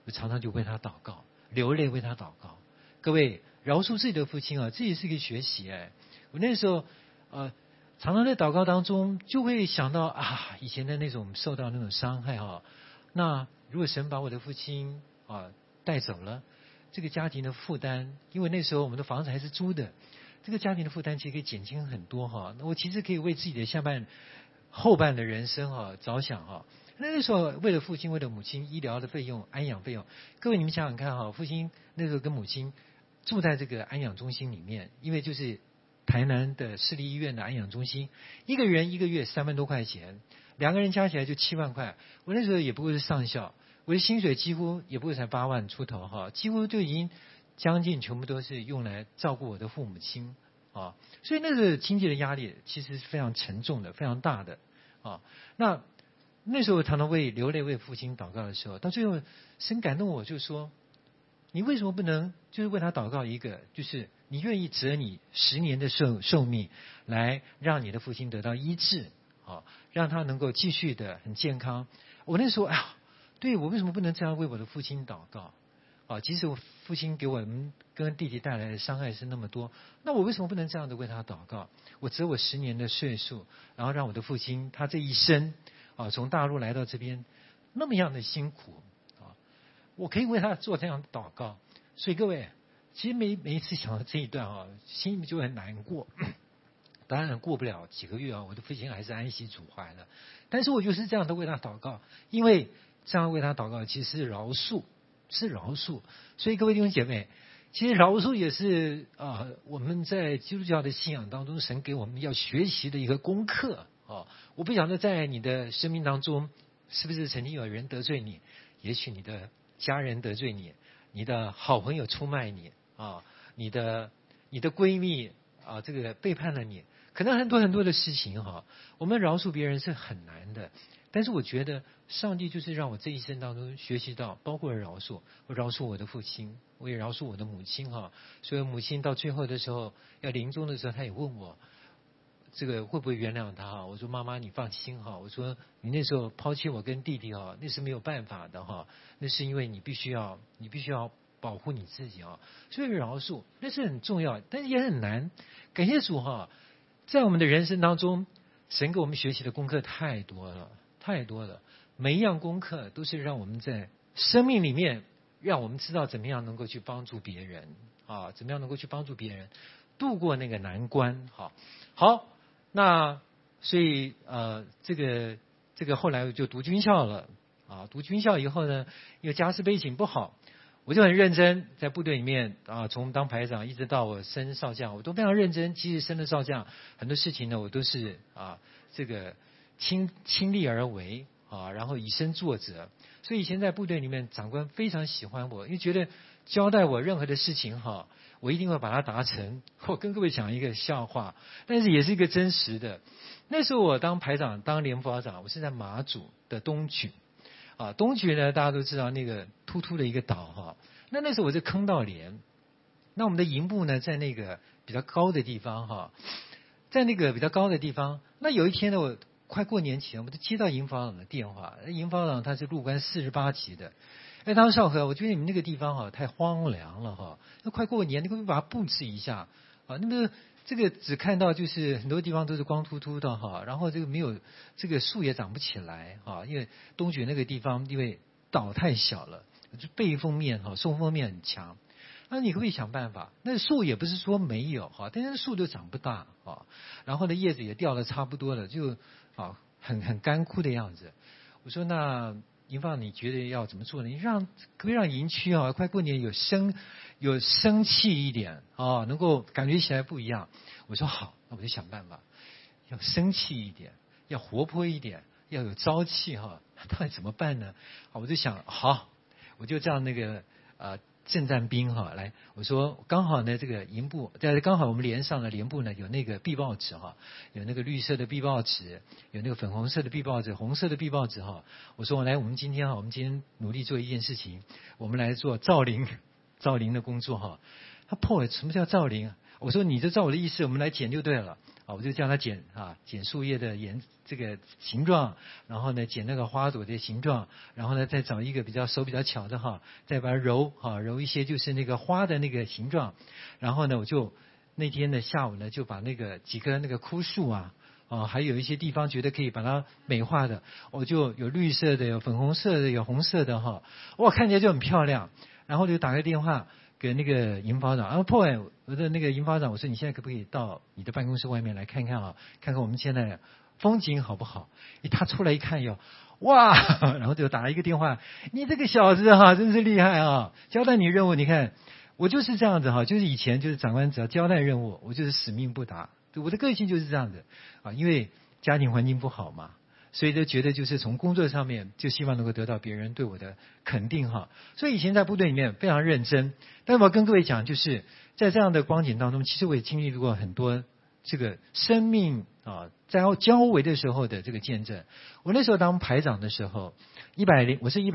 B: 我常常就为他祷告，流泪为他祷告。各位，饶恕自己的父亲啊，这也是一个学习哎。我那时候常常在祷告当中就会想到啊，以前的那种受到那种伤害哈。那如果神把我的父亲带走了，这个家庭的负担，因为那时候我们的房子还是租的，这个家庭的负担其实可以减轻很多哈。那我其实可以为自己的后半的人生着想哈。那时候为了父亲为了母亲医疗的费用安养费用，各位你们想想看哈，父亲那时候跟母亲住在这个安养中心里面，因为就是台南的市立医院的安养中心，一个人一个月3万多块钱，两个人加起来就7万块。我那时候也不过是上校，我的薪水几乎也不过才8万出头哈，几乎就已经将近全部都是用来照顾我的父母亲啊，所以那个经济的压力其实是非常沉重的，非常大的啊。那时候常常流泪为父亲祷告的时候，到最后神感动我，就说你为什么不能就是为他祷告一个，就是你愿意折你10年的寿命，来让你的父亲得到医治啊，让他能够继续的很健康。我那时候对，我为什么不能这样为我的父亲祷告啊？即使我父亲给我们跟弟弟带来的伤害是那么多，那我为什么不能这样的为他祷告？我折我10年的岁数，然后让我的父亲他这一生从大陆来到这边那么样的辛苦我可以为他做这样的祷告。所以各位，其实每一次想到这一段心里面就很难过。当然过不了几个月我的父亲还是安息主怀了。但是我就是这样的为他祷告，因为这样为他祷告其实是饶恕，是饶恕。所以各位弟兄姐妹，其实饶恕也是我们在基督教的信仰当中，神给我们要学习的一个功课我不晓得在你的生命当中，是不是曾经有人得罪你？也许你的家人得罪你，你的好朋友出卖你你的闺蜜这个背叛了你，可能很多很多的事情我们饶恕别人是很难的。但是我觉得上帝就是让我这一生当中学习到，包括饶恕，我饶恕我的父亲，我也饶恕我的母亲所以母亲到最后的时候要临终的时候，她也问我这个会不会原谅他我说妈妈你放心我说你那时候抛弃我跟弟弟那是没有办法的那是因为你必须要保护你自己所以饶恕那是很重要，但是也很难。感谢主在我们的人生当中，神给我们学习的功课太多了，太多了。每一样功课都是让我们在生命里面，让我们知道怎么样能够去帮助别人怎么样能够去帮助别人度过那个难关好。那所以这个后来我就读军校了读军校以后呢，因为家世背景不好，我就很认真在部队里面从当排长一直到我升少将，我都非常认真。即使升了少将，很多事情呢我都是这个亲力而为然后以身作则。所以以前在部队里面，长官非常喜欢我，因为觉得交代我任何的事情我一定会把它达成。我跟各位讲一个笑话，但是也是一个真实的。那时候我当排长，当连副长，我是在马祖的东莒东莒呢大家都知道那个突突的一个岛那时候我是坑道连，那我们的营部呢在那个比较高的地方在那个比较高的地方。那有一天呢，我快过年前，我就接到营防长的电话，营防长他是陆官48级的。他说少和，我觉得你们那个地方太荒凉了那快过年，你可不可以把它布置一下那么这个只看到就是很多地方都是光秃秃的然后这个没有这个树也长不起来因为东莒那个地方因为岛太小了，就背风面送风面很强。那你可不可以想办法？那树也不是说没有但是树都长不大然后呢叶子也掉的差不多了，就很干枯的样子。我说那营放你觉得要怎么做呢？你可不可以让营区快过年有生气一点能够感觉起来不一样。我说好，那我就想办法，要生气一点，要活泼一点，要有朝气到底怎么办呢？我就想好，我就叫那个政战兵来，我说刚好呢这个营部刚好我们连上了连部呢有那个壁报纸有那个绿色的壁报纸，有那个粉红色的壁报纸，红色的壁报纸我说我们今天努力做一件事情，我们来做造林的工作他破什么叫造林我说你就照我的意思，我们来剪就对了我就叫他剪树叶的这个形状，然后呢剪那个花朵的形状，然后呢再找一个手比较巧的再把它揉一些就是那个花的那个形状，然后呢我就那天的下午呢就把那个几棵那个枯树还有一些地方觉得可以把它美化的，我就有绿色的，有粉红色的，有红色的哇，看起来就很漂亮。然后就打个电话给那个营发长，Paul，我的那个营发长，我说你现在可不可以到你的办公室外面来看看看看我们现在风景好不好？他出来一看哟，哇，然后就打了一个电话，你这个小子真是厉害交代你任务，你看我就是这样子就是以前就是长官只要交代任务，我就是使命不达。我的个性就是这样子因为家庭环境不好嘛，所以就觉得就是从工作上面就希望能够得到别人对我的肯定所以以前在部队里面非常认真。但是我要跟各位讲，就是在这样的光景当中，其实我也经历过很多这个生命在交围的时候的这个见证。我那时候当排长的时候，我是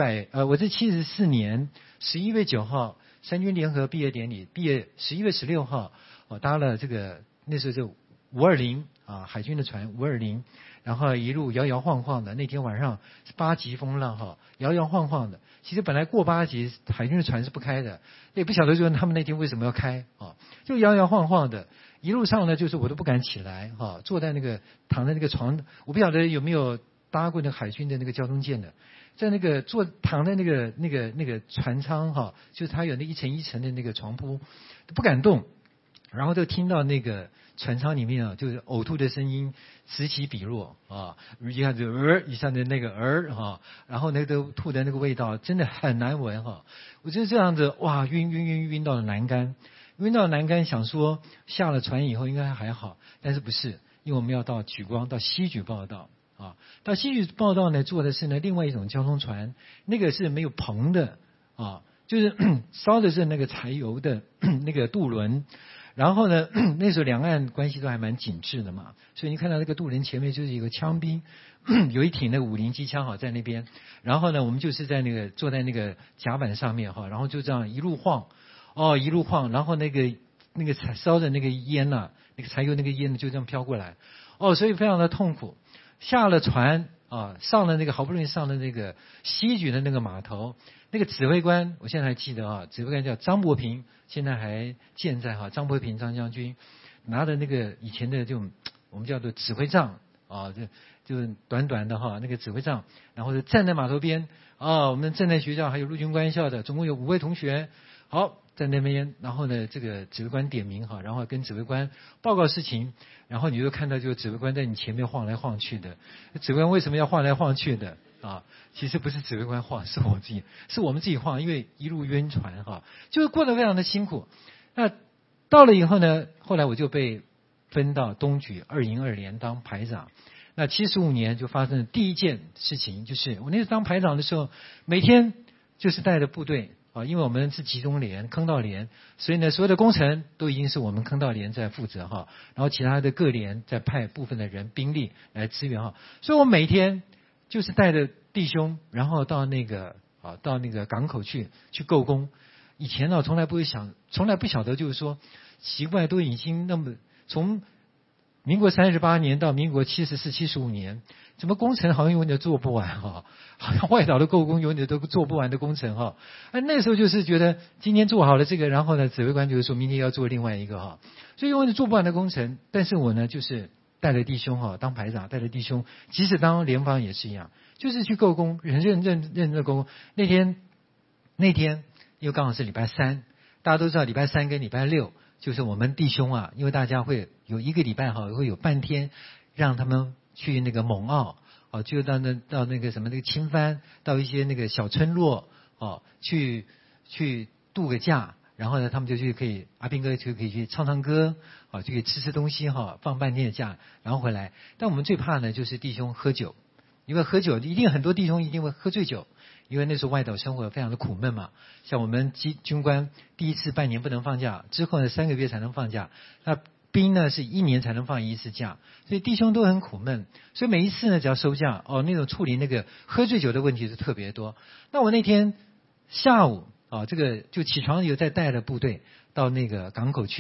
B: 74年11月9号三军联合毕业典礼，毕业11月16号我搭了这个那时候就520海军的船520，然后一路摇摇晃晃的。那天晚上是8级风浪摇摇晃晃的。其实本来过8级海军的船是不开的，也不晓得说他们那天为什么要开就摇摇晃晃的。一路上呢，就是我都不敢起来坐在那个躺在那个床，我不晓得有没有搭过那个海军的那个交通舰的，在那个躺在那个船舱就是它有那一层一层的那个床铺，不敢动。然后就听到那个船舱里面就是呕吐的声音此起彼落一下子一下子那个然后那个吐的那个味道真的很难闻我就这样子哇晕到了南竿，想说下了船以后应该还好，但是不是，因为我们要到西莒报道到西莒报道呢，坐的是呢另外一种交通船，那个是没有篷的就是烧的是那个柴油的那个渡轮。然后呢，那时候两岸关系都还蛮紧致的嘛，所以你看到那个渡轮前面就是一个枪兵，有一挺那个50机枪在那边。然后呢，我们就是在那个坐在那个甲板上面然后就这样一路晃，然后那个烧的那个烟那个柴油那个烟就这样飘过来，所以非常的痛苦。下了船上了那个好不容易上了那个西莒的那个码头，那个指挥官我现在还记得指挥官叫张伯平，现在还健在张伯平张将军，拿着那个以前的这种我们叫做指挥杖就短短的那个指挥杖，然后就站在码头边我们正在学校还有陆军官校的总共有5位同学在那边，然后呢这个指挥官点名然后跟指挥官报告事情，然后你就看到就指挥官在你前面晃来晃去的。指挥官为什么要晃来晃去的其实不是指挥官晃，是我们自己晃，因为一路晕船就是过得非常的辛苦。那到了以后呢，后来我就被分到东莒2营2连当排长。那75年就发生了第一件事情，就是我那时候当排长的时候，每天就是带着部队因为我们是集中连坑道连，所以呢所有的工程都已经是我们坑道连在负责然后其他的各连再派部分的人兵力来支援所以我每天就是带着弟兄，然后到那个港口去构工。以前从来不晓得，就是说奇怪，都已经那么从民国38年到民国74、75年，怎么工程好像永远都做不完好像外岛的构工永远都做不完的工程那时候就是觉得今天做好了这个，然后呢指挥官就是说明天要做另外一个所以永远做不完的工程。但是我呢就是带着弟兄当排长，带着弟兄，即使当联防也是一样，就是去构工，认真的构工。那天因为刚好是礼拜3，大家都知道礼拜3跟礼拜6就是我们弟兄因为大家会有一个礼拜会有半天让他们去那个蒙澳就到那个什么那个青帆，到一些那个小村落去度个假。然后呢他们就去可以阿兵哥就可以去唱歌就可以吃东西放半天的假，然后回来。但我们最怕呢就是弟兄喝酒，因为喝酒一定很多弟兄一定会喝醉酒，因为那时候外岛生活非常的苦闷嘛。像我们军官第一次半年不能放假，之后呢3个月才能放假，那兵呢是1年才能放1次假，所以弟兄都很苦闷。所以每一次呢只要收假那种处理那个喝醉酒的问题是特别多。那我那天下午这个就起床以后再带着部队到那个港口去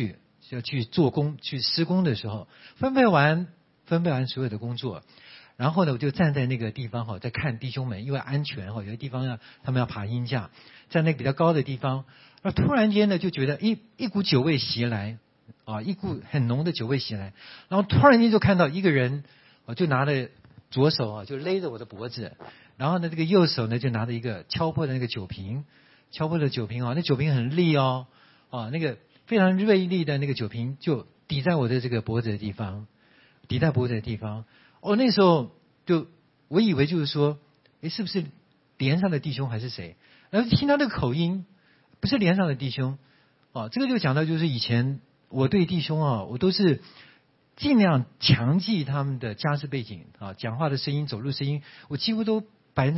B: 要去做工、去施工的时候，分配完所有的工作，然后呢，我就站在那个地方在看弟兄们，因为安全有的地方他们要爬鹰架，在那个比较高的地方，突然间呢就觉得一股酒味袭来，一股很浓的酒味袭来，然后突然间就看到一个人，就拿着左手就勒着我的脖子，然后呢这个右手呢就拿着一个敲破的那个酒瓶，那酒瓶很利那个非常锐利的那个酒瓶就抵在我的这个脖子的地方，那时候就我以为就是说，是不是连上的弟兄还是谁？然后听到那个口音，不是连上的弟兄，这个就讲到就是以前我对弟兄我都是尽量强记他们的家世背景讲话的声音、走路声音，我几乎都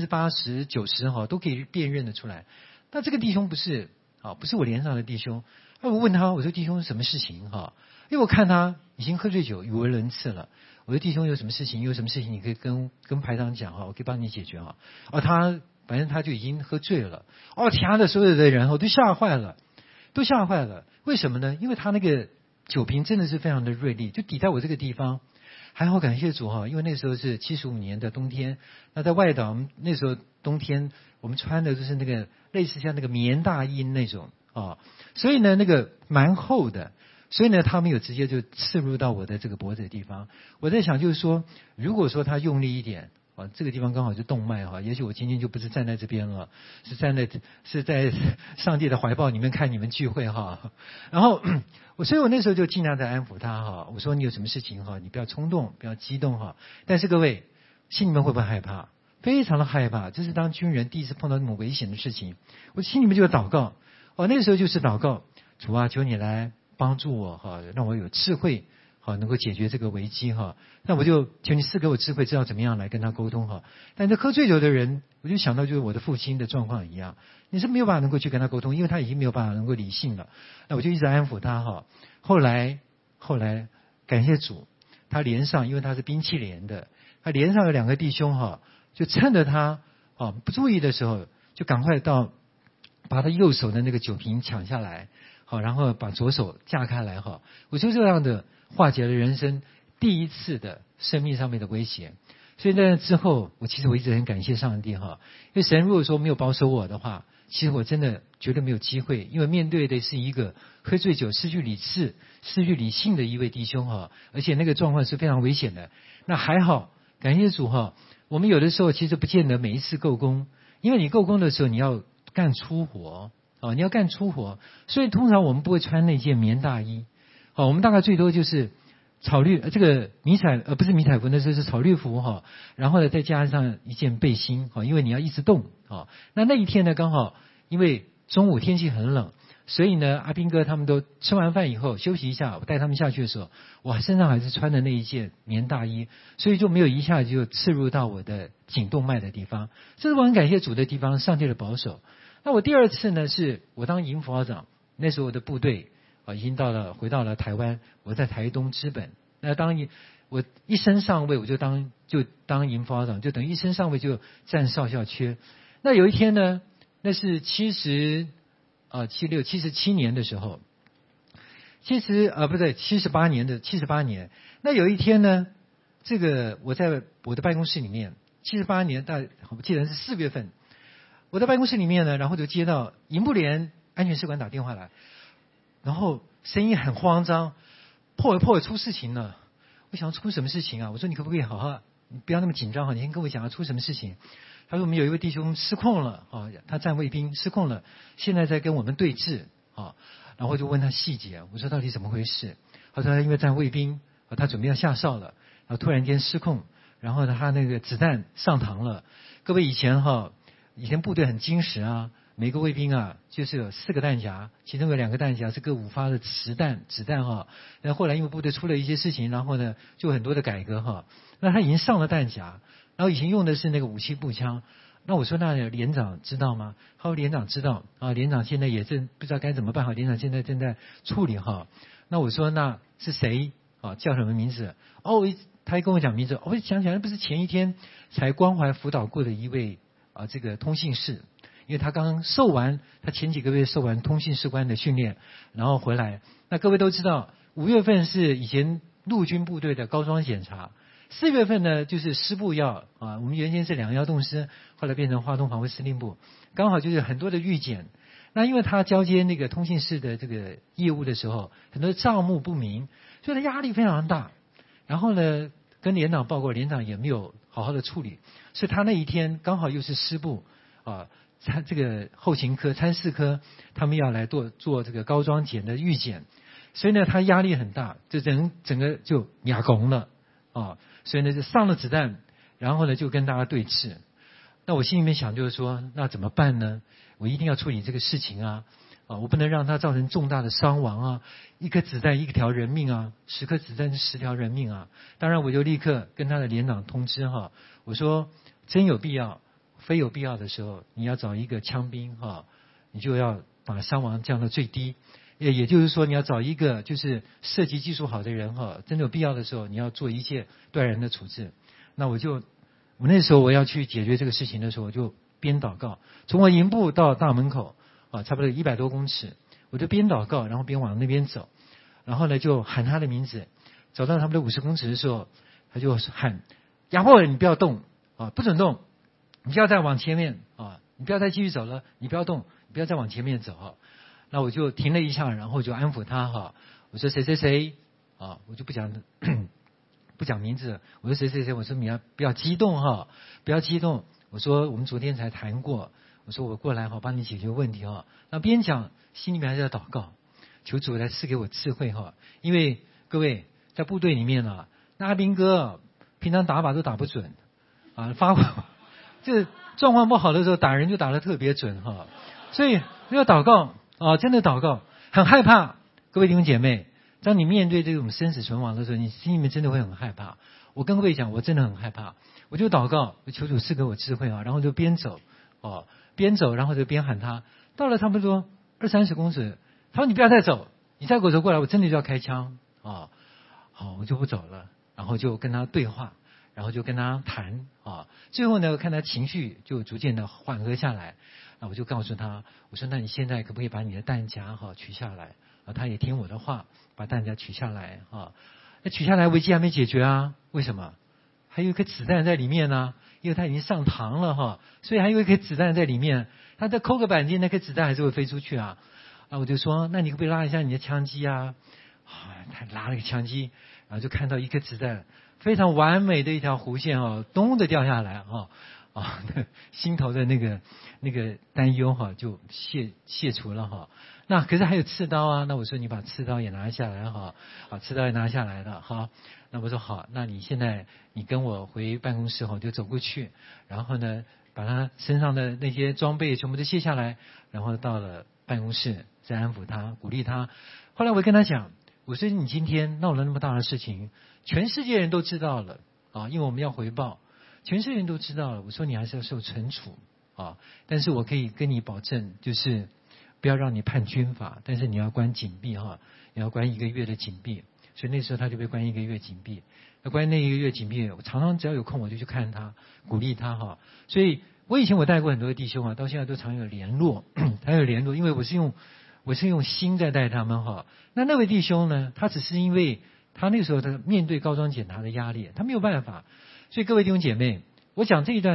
B: 80%、90%都可以辨认得出来。但这个弟兄不是我连上的弟兄。我问他，我说弟兄什么事情因为我看他已经喝醉酒，语无伦次了。我说弟兄有什么事情你可以跟排长讲我可以帮你解决反正他就已经喝醉了其他的所有的人都吓坏了。为什么呢？因为他那个酒瓶真的是非常的锐利，就抵在我这个地方。还好感谢主因为那时候是75年的冬天，那在外岛那时候冬天我们穿的就是那个类似像那个棉大衣那种所以呢那个蛮厚的，所以呢他没有直接就刺入到我的这个脖子的地方。我在想就是说，如果说他用力一点这个地方刚好是动脉也许我今天就不是站在这边了，是在上帝的怀抱里面看你们聚会然后所以我那时候就尽量在安抚他我说你有什么事情你不要冲动，不要激动但是各位心里面会不会害怕？非常的害怕，这是当军人第一次碰到那么危险的事情。我心里面就祷告那个时候就是祷告，主啊，求你来帮助我让我有智慧能够解决这个危机那我就求你赐给我智慧，知道怎么样来跟他沟通但这喝醉酒的人，我就想到就是我的父亲的状况一样，你是没有办法能够去跟他沟通，因为他已经没有办法能够理性了。那我就一直安抚他后来感谢主，他连上，因为他是兵器连的，他连上有2个弟兄就趁着他不注意的时候，就赶快把他右手的那个酒瓶抢下来然后把左手架开来我就这样的化解了人生第一次的生命上面的威胁。所以在那之后，我一直很感谢上帝因为神如果说没有保守我的话，其实我真的绝对没有机会，因为面对的是一个喝醉酒、失去理智、失去理性的一位弟兄而且那个状况是非常危险的。那还好，感谢主我们有的时候其实不见得每一次够功，因为你够功的时候你要干粗活所以通常我们不会穿那件棉大衣我们大概最多就是这个不是迷彩服，那是草绿服然后呢再加上一件背心因为你要一直动那一天呢刚好因为中午天气很冷，所以呢阿兵哥他们都吃完饭以后休息一下，我带他们下去的时候，哇，身上还是穿的那一件棉大衣，所以就没有一下就刺入到我的颈动脉的地方。这是我很感谢主的地方，上帝的保守。那我第二次呢，是我当营副长，那时候我的部队已经回到了台湾，我在台东知本。那我一升上尉，我就当营副长，就等于一升上尉就占少校缺。那有一天呢，那是77年的时候，78年。那有一天呢，这个我在我的办公室里面，78年我记得是4月份，我在办公室里面呢，然后就接到营部连安全士官打电话来，然后声音很慌张，破出事情了。我想出什么事情啊？我说你可不可以好好，你不要那么紧张你先跟我讲出什么事情。他说我们有一位弟兄失控了他站卫兵失控了，现在在跟我们对峙然后就问他细节，我说到底怎么回事？他说他因为站卫兵他准备要下哨了，然后突然间失控，然后他那个子弹上膛了。各位以前部队很精实每个卫兵就是有4个弹夹，其中有2个弹夹是各5发的子弹那后来因为部队出了一些事情，然后呢就很多的改革那他已经上了弹夹，然后以前用的是那个武器步枪。那我说那连长知道吗？他说连长知道连长现在也正不知道该怎么办连长现在正在处理那我说那是谁叫什么名字？他一跟我讲名字，我想起来不是前一天才关怀辅导过的一位这个通信士，因为他刚他前几个月受完通信士官的训练，然后回来。那各位都知道， 5月份是以前陆军部队的高装检查，4月份呢就是师部要啊，我们原先是2个药动师，后来变成华东防卫司令部，刚好就是很多的预检。那因为他交接那个通信室的这个业务的时候，很多账目不明，所以他压力非常大。然后呢，跟连长报告，连长也没有好好的处理，所以他那一天刚好又是师部啊，这个后勤科、参事科，他们要来做这个高装检的预检，所以呢，他压力很大，就整个就哑拱了啊，所以呢就上了子弹，然后呢就跟大家对峙。那我心里面想就是说，那怎么办呢？我一定要处理这个事情啊！我不能让它造成重大的伤亡啊！一颗子弹一条人命啊，10颗子弹是10条人命啊！当然，我就立刻跟他的连长通知哈，我说真有必要，非有必要的时候，你要找一个枪兵哈，你就要把伤亡降到最低。也就是说，你要找一个就是射击技术好的人哈，真的有必要的时候，你要做一切断然的处置。那我那时候我要去解决这个事情的时候，我就边祷告，从我营部到大门口啊，差不多100多公尺，我就边祷告，然后边往那边走，然后呢就喊他的名字，走到差不多50公尺的时候，他就喊亚伯尔，你不要动啊，不准动，你不要再往前面啊，你不要再继续走了，你不要动，你不要再往前面走啊。那我就停了一下，然后就安抚他哈，我说谁谁谁啊，我就不讲名字，我说谁谁谁，我说你不要激动哈，不要激动。我说我们昨天才谈过，我说我过来哈，帮你解决问题哈。那边讲心里面还是要祷告，求主来赐给我智慧哈。因为各位在部队里面啊，那阿兵哥平常打靶都打不准啊，这状况不好的时候打人就打得特别准哈。所以要祷告啊，真的祷告，很害怕。各位弟兄姐妹，当你面对这种生死存亡的时候，你心里面真的会很害怕。我跟各位讲，我真的很害怕。我就祷告，求主赐给我智慧啊，然后就边走，边走，然后就边喊他。到了差不多20-30公尺，他说你不要再走，你再给我走过来，我真的就要开枪啊！好，我就不走了，然后就跟他对话，然后就跟他谈啊。最后呢，看他情绪就逐渐的缓和下来，那我就告诉他，我说那你现在可不可以把你的弹夹取下来啊？他也听我的话，把弹夹取下来啊。那取下来危机还没解决啊？为什么？还有一颗子弹在里面呢，因为他已经上膛了哈，所以还有一颗子弹在里面。他再扣个扳机，那颗子弹还是会飞出去啊！啊，我就说，那你可不可以拉一下你的枪机啊？他拉了个枪机，然后就看到一颗子弹，非常完美的一条弧线咚的掉下来心头的那个担忧就卸除了哈。那可是还有刺刀啊，那我说你把刺刀也拿下来哈，刺刀也拿下来了哈。那我说好，那你现在你跟我回办公室就走过去，然后呢把他身上的那些装备全部都卸下来，然后到了办公室再安抚他，鼓励他。后来我跟他讲，我说你今天闹了那么大的事情，全世界人都知道了啊，因为我们要回报，全世界人都知道了。我说你还是要受惩处啊，但是我可以跟你保证，就是不要让你判军法，但是你要关禁闭哈，你要关1个月的禁闭。所以那时候他就被关1个月禁闭。那关那1个月禁闭，我常常只要有空我就去看他，鼓励他哈。所以我以前我带过很多的弟兄到现在都常有联络，还有联络，因为我是用心在带他们哈。那位弟兄呢，他只是因为他那个时候他面对高装检查的压力，他没有办法。所以各位弟兄姐妹，我讲这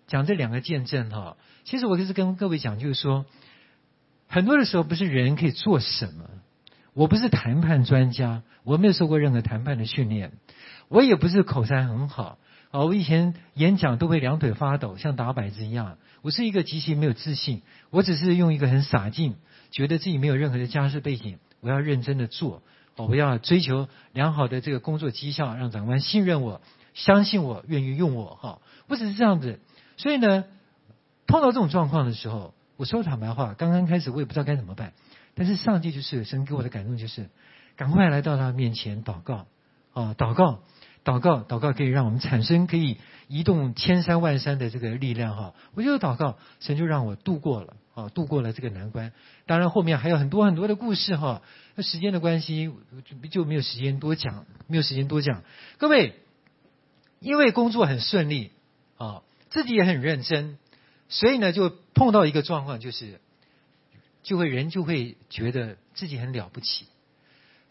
B: 2个见证哈，其实我就是跟各位讲，就是说，很多的时候不是人可以做什么。我不是谈判专家，我没有受过任何谈判的训练，我也不是口才很好我以前演讲都会2腿发抖，像打摆子一样。我是一个极其没有自信，我只是用一个很洒劲，觉得自己没有任何的家世背景，我要认真的做我要追求良好的这个工作绩效，让长官信任我，相信我，愿意用我我只是这样子。所以呢，碰到这种状况的时候，我说坦白话，刚刚开始我也不知道该怎么办。但是上帝就是神给我的感动，就是赶快来到他面前祷告祷告可以让我们产生可以移动千山万山的这个力量我就祷告，神就让我度过了这个难关。当然后面还有很多很多的故事那时间的关系就没有时间多讲，各位，因为工作很顺利自己也很认真，所以呢就碰到一个状况，人就会觉得自己很了不起，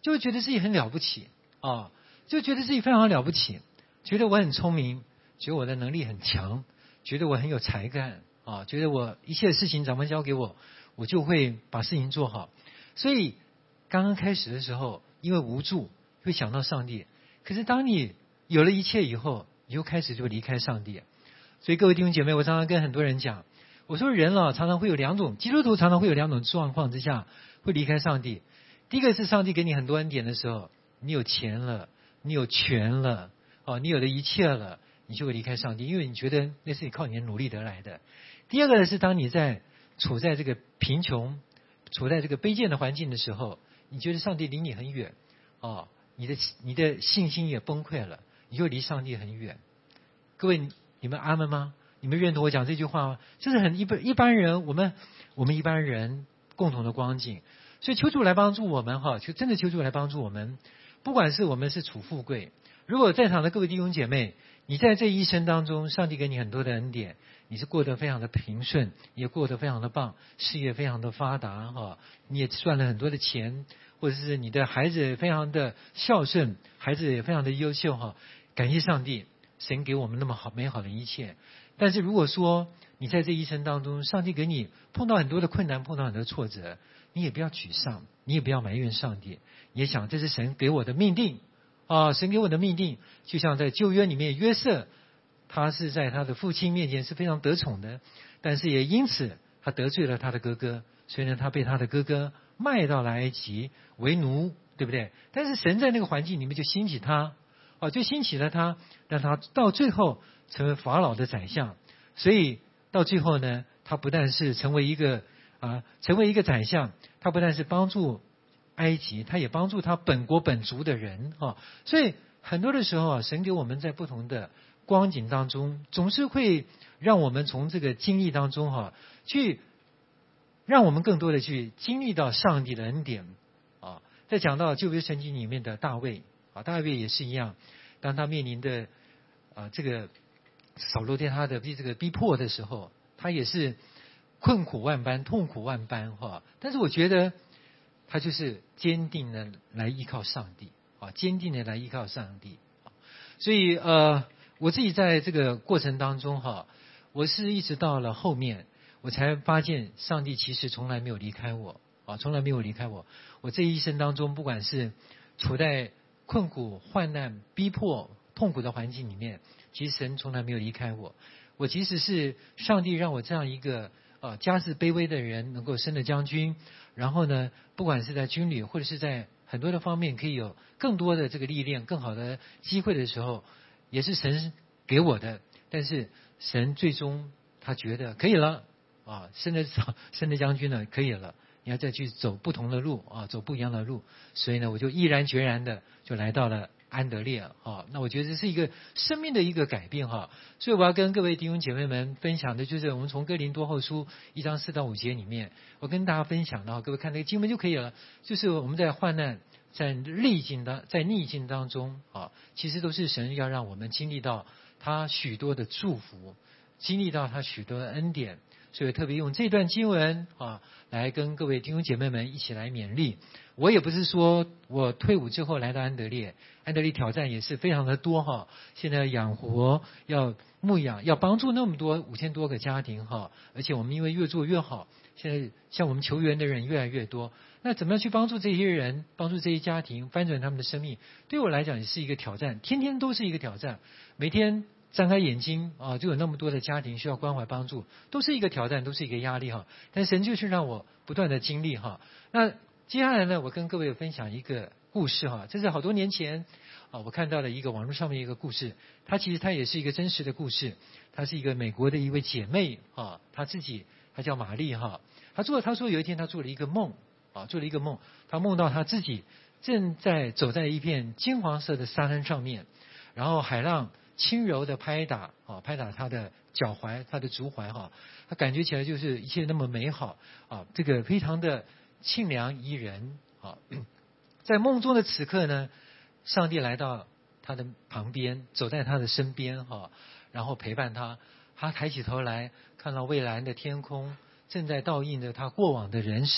B: 就会觉得自己很了不起啊，就觉得自己非常了不起，觉得我很聪明，觉得我的能力很强，觉得我很有才干啊，觉得我一切事情长官交给我，我就会把事情做好。所以刚刚开始的时候，因为无助会想到上帝，可是当你有了一切以后，你就开始就离开上帝。所以各位弟兄姐妹，我常常跟很多人讲，我说人常常会有两种，基督徒常常会有两种状况之下会离开上帝。第一个是上帝给你很多恩典的时候，你有钱了，你有权了，你有了一切了，你就会离开上帝，因为你觉得那是你靠你的努力得来的。第二个是当你处在这个贫穷、处在这个卑贱的环境的时候，你觉得上帝离你很远，你的信心也崩溃了，你就离上帝很远。各位，你们阿们吗？你们认同我讲这句话吗？这是很一般人，我们一般人共同的光景。所以求主来帮助我们真的求主来帮助我们。不管是我们是处富贵，如果在场的各位弟兄姐妹，你在这一生当中，上帝给你很多的恩典，你是过得非常的平顺，也过得非常的棒，事业非常的发达你也赚了很多的钱，或者是你的孩子非常的孝顺，孩子也非常的优秀感谢上帝，神给我们那么好美好的一切。但是如果说你在这一生当中，上帝给你碰到很多的困难，碰到很多挫折，你也不要沮丧，你也不要埋怨上帝，你也想这是神给我的命定神给我的命定。就像在旧约里面，约瑟他是在他的父亲面前是非常得宠的，但是也因此他得罪了他的哥哥，所以呢他被他的哥哥卖到了埃及为奴，对不对？但是神在那个环境里面就兴起他就兴起了他，让他到最后成为法老的宰相。所以到最后呢，他不但是成为一个宰相，他不但是帮助埃及，他也帮助他本国本族的人所以很多的时候神给我们在不同的光景当中，总是会让我们从这个经历当中去让我们更多的去经历到上帝的恩典再讲到旧约圣经里面的大卫大卫也是一样，当他面临的这个扫罗对他的这个逼迫的时候，他也是困苦万般，痛苦万般但是我觉得他就是坚定的来依靠上帝坚定的来依靠上帝所以我自己在这个过程当中我是一直到了后面，我才发现上帝其实从来没有离开我从来没有离开我。我这一生当中，不管是处在困苦、患难、逼迫、痛苦的环境里面，其实神从来没有离开我。我即使是上帝让我这样一个家世卑微的人能够升了将军，然后呢，不管是在军旅或者是在很多的方面可以有更多的这个历练、更好的机会的时候，也是神给我的。但是神最终他觉得可以了升了将军呢，可以了。你要再去走不同的路走不一样的路，所以呢，我就毅然决然的就来到了安德烈那我觉得这是一个生命的一个改变所以我要跟各位弟兄姐妹们分享的就是我们从哥林多后书1章4到5节里面，我跟大家分享各位看那个经文就可以了，就是我们在患难、在逆境当中其实都是神要让我们经历到他许多的祝福，经历到他许多的恩典。所以特别用这段经文来跟各位弟兄姐妹们一起来勉励。我也不是说我退伍之后来到安德烈挑战也是非常的多现在养活要牧养要帮助那么多5000多个家庭而且我们因为越做越好，现在像我们求援的人越来越多，那怎么样去帮助这些人，帮助这些家庭翻转他们的生命，对我来讲也是一个挑战，天天都是一个挑战，每天张开眼睛就有那么多的家庭需要关怀帮助，都是一个挑战，都是一个压力但神就是让我不断的经历那接下来呢，我跟各位分享一个故事这是好多年前我看到了一个网络上面一个故事，它也是一个真实的故事。她是一个美国的一位姐妹她叫玛丽她说有一天她做了一个梦她梦到她自己正在走在一片金黄色的沙滩上面，然后海浪轻柔的拍打她的脚踝，她的足踝她感觉起来就是一切那么美好这个非常的清凉宜人在梦中的此刻呢，上帝来到她的旁边，走在她的身边然后陪伴她。她抬起头来，看到蔚蓝的天空正在倒映着她过往的人生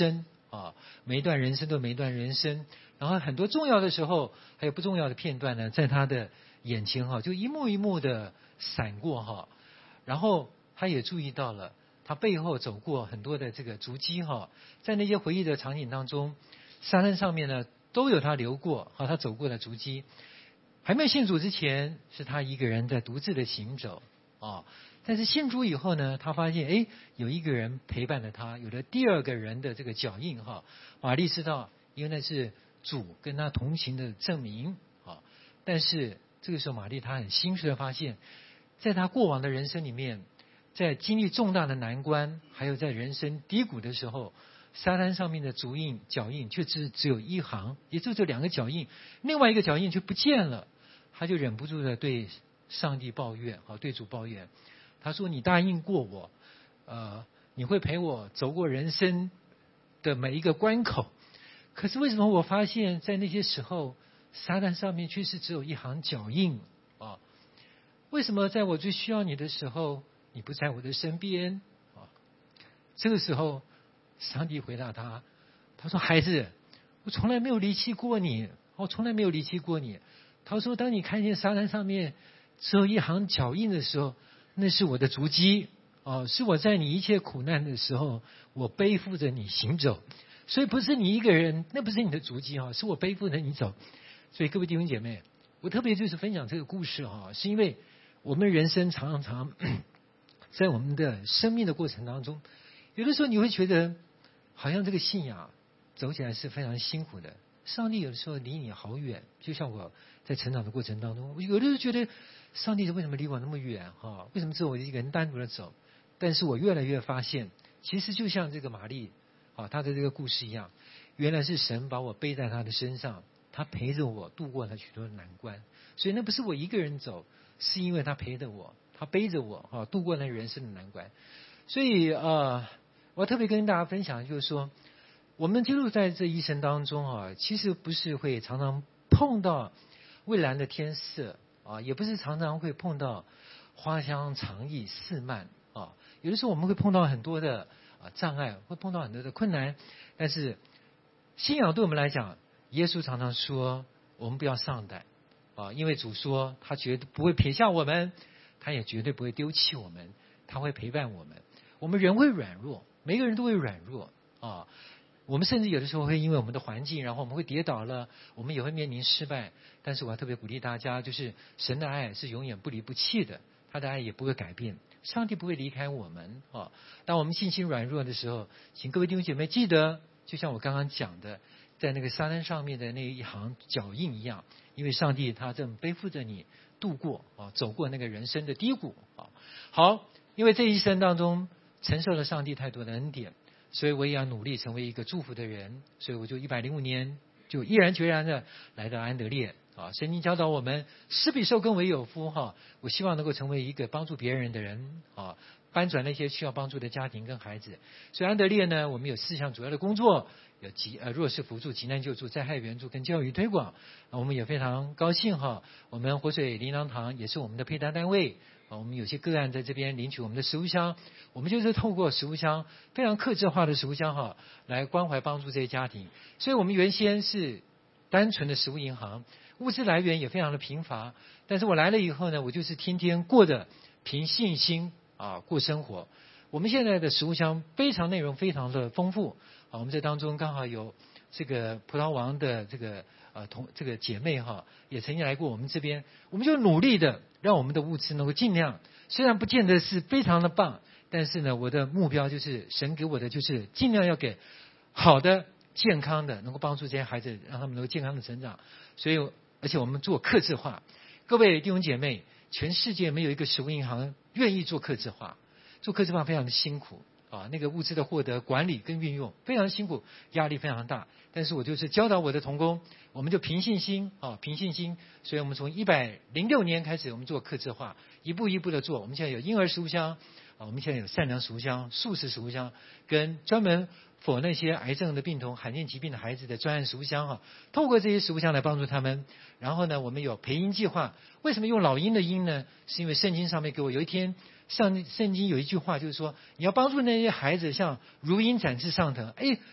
B: 啊，每一段人生都有每一段人生，然后很多重要的时候，还有不重要的片段呢，在他的眼前就一幕一幕的闪过然后他也注意到了，他背后走过很多的这个足迹在那些回忆的场景当中，沙滩上面呢都有他流过他走过的足迹。还没有信主之前，是他一个人在独自的行走但是信主以后呢，他发现有一个人陪伴着他，有了第二个人的这个脚印玛丽知道，因为那是主跟他同行的证明但是这个时候玛丽她很心碎的发现，在他过往的人生里面，在经历重大的难关，还有在人生低谷的时候，沙滩上面的足印脚印却只有一行，也就这两个脚印，另外一个脚印却不见了。他就忍不住的对上帝抱怨对主抱怨，他说你答应过我你会陪我走过人生的每一个关口，可是为什么我发现在那些时候沙滩上面却是只有一行脚印为什么在我最需要你的时候，你不在我的身边这个时候上帝回答他，他说孩子，我从来没有离弃过你，我从来没有离弃过你。他说当你看见沙滩上面只有一行脚印的时候，那是我的足迹是我在你一切苦难的时候，我背负着你行走，所以不是你一个人，那不是你的足迹是我背负着你走。所以各位弟兄姐妹，我特别就是分享这个故事是因为我们人生常常在我们的生命的过程当中，有的时候你会觉得好像这个信仰走起来是非常辛苦的，上帝有的时候离你好远，就像我在成长的过程当中，我有的时候觉得上帝为什么离我那么远为什么只有我一个人单独的走？但是我越来越发现，其实就像这个玛丽她的这个故事一样，原来是神把我背在他的身上，他陪着我度过了许多的难关，所以那不是我一个人走，是因为他陪着我，他背着我度过了人生的难关。所以我特别跟大家分享就是说，我们记录在这一生当中其实不是会常常碰到蔚蓝的天色也不是常常会碰到花香长溢四漫有的时候我们会碰到很多的障碍，会碰到很多的困难，但是信仰对我们来讲，耶稣常常说我们不要丧胆因为主说他绝对不会撇下我们，他也绝对不会丢弃我们，他会陪伴我们。我们人会软弱，每个人都会软弱我们甚至有的时候会因为我们的环境，然后我们会跌倒了，我们也会面临失败。但是我要特别鼓励大家，就是神的爱是永远不离不弃的，他的爱也不会改变，上帝不会离开我们当我们信心软弱的时候，请各位弟兄姐妹记得，就像我刚刚讲的，在那个沙滩上面的那一行脚印一样，因为上帝他正背负着你度过走过那个人生的低谷好，因为这一生当中承受了上帝太多的恩典，所以我也要努力成为一个祝福的人，所以我就105年就毅然决然的来到安德烈圣经教导我们施比受更为有福我希望能够成为一个帮助别人的人搬转那些需要帮助的家庭跟孩子。所以安德烈呢，我们有4项主要的工作，有弱势扶助、急难救助、灾害援助跟教育推广我们也非常高兴我们活水灵粮堂也是我们的配搭单位我们有些个案在这边领取我们的食物箱，我们就是透过食物箱非常客制化的食物箱来关怀帮助这些家庭。所以我们原先是单纯的食物银行，物资来源也非常的贫乏，但是我来了以后呢，我就是天天过着凭信心过生活。我们现在的食物箱内容非常的丰富我们这当中刚好有这个葡萄王的这个姐妹也曾经来过我们这边，我们就努力的让我们的物资能够尽量，虽然不见得是非常的棒，但是呢，我的目标就是神给我的就是尽量要给好的健康的，能够帮助这些孩子，让他们能够健康的成长。所以而且我们做客制化，各位弟兄姐妹，全世界没有一个食物银行愿意做客制化，做客制化非常的辛苦那个物资的获得、管理跟运用非常辛苦，压力非常大。但是我就是教导我的同工，我们就凭信心凭信心。所以我们从106年开始，我们做客制化，一步一步的做。我们现在有婴儿食物箱我们现在有善良食物箱、素食食物箱，跟专门for那些癌症的病童、罕见疾病的孩子的专案食物箱透过这些食物箱来帮助他们。然后呢，我们有培婴计划。为什么用老鹰的鹰呢？是因为圣经上面给我有一天圣经有一句话，就是说你要帮助那些孩子像如鹰展翅上腾。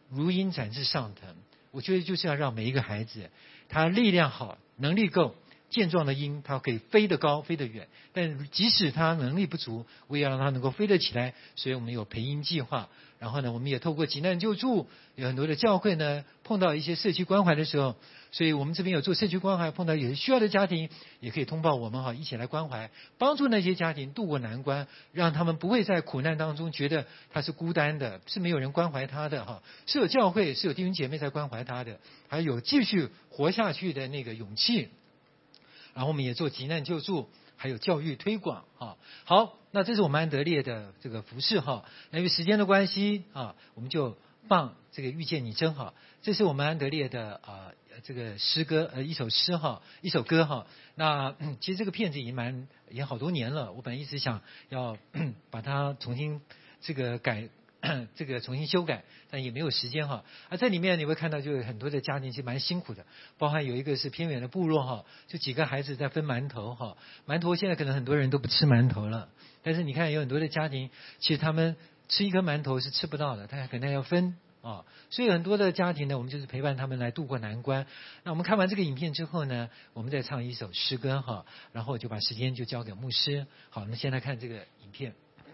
B: 如鹰展翅上腾。我觉得就是要让每一个孩子，他力量好，能力够，健壮的鹰，他可以飞得高，飞得远。但即使他能力不足，我也要让他能够飞得起来。所以我们有培鹰计划，然后呢，我们也透过急难救助，有很多的教会呢，碰到一些社区关怀的时候，所以我们这边有做社区关怀，碰到有需要的家庭，也可以通报我们哈，一起来关怀，帮助那些家庭渡过难关，让他们不会在苦难当中觉得他是孤单的，是没有人关怀他的哈，是有教会，是有弟兄姐妹在关怀他的，还有继续活下去的那个勇气。然后我们也做急难救助，还有教育推广啊。好，那这是我们安德烈的这个服事哈。那因为时间的关系啊，我们就放这个遇见你真好。这是我们安德烈的这个诗歌一首诗哈，一首歌哈。那其实这个片子也好多年了，我本来一直想要把它重新这个重新修改，但也没有时间哈。在里面你会看到，就有很多的家庭其实蛮辛苦的，包含有一个是偏远的部落哈，就几个孩子在分馒头哈。馒头现在可能很多人都不吃馒头了，但是你看有很多的家庭，其实他们吃一颗馒头是吃不到的，他可能要分啊。所以很多的家庭呢，我们就是陪伴他们来度过难关。那我们看完这个影片之后呢，我们再唱一首诗歌哈，然后就把时间就交给牧师。好，我们先来看这个影片。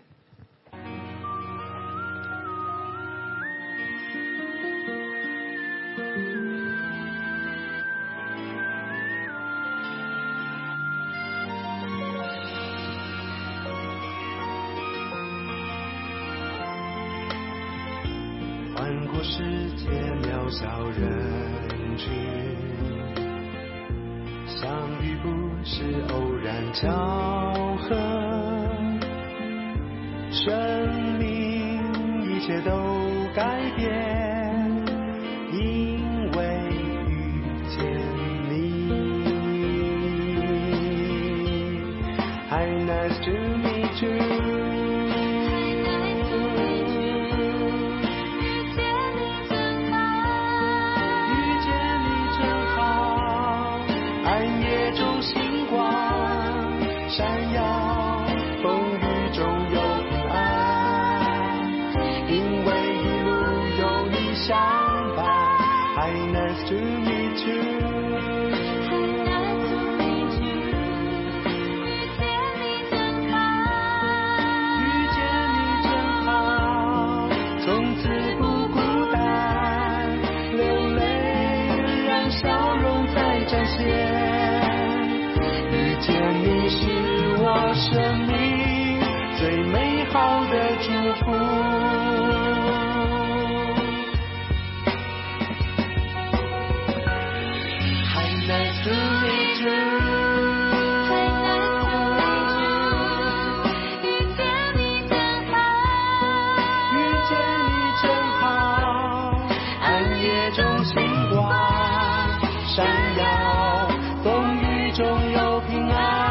C: 环顾世界渺小人群，相遇不是偶然巧合，生命一切都改变，因为遇见你。Hi, nice to meet you.生命最美好的祝福。Hi, nice to meet you. Hi, nice to meet you. 遇见你真好，遇见你真好，暗夜中星光闪耀，风雨中有平安。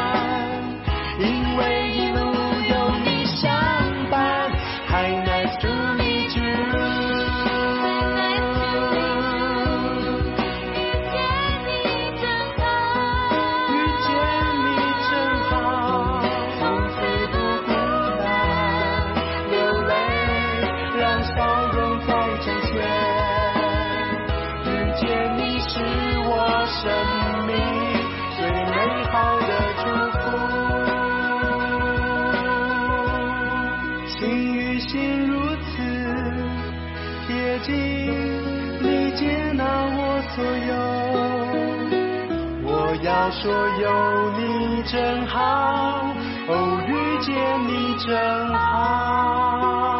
C: 要说有你真好，哦，遇见你真好。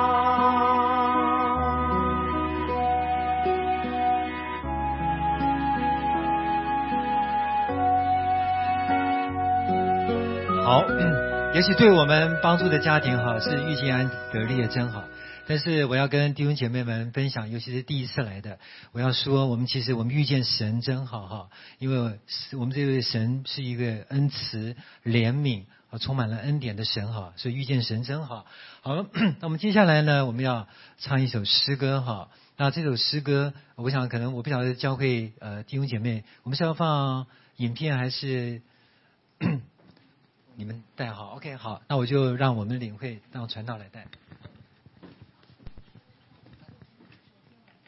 B: 好，也许对我们帮助的家庭哈，是遇见安德烈真好。但是我要跟弟兄姐妹们分享，尤其是第一次来的，我要说我们遇见神真好哈，因为我们这位神是一个恩慈怜悯充满了恩典的神哈，所以遇见神真好。好，那我们接下来呢，我们要唱一首诗歌哈。那这首诗歌，我想可能我不晓得教会弟兄姐妹，我们是要放影片还是你们带好 ？OK 好，那我就让我们领会让传道来带。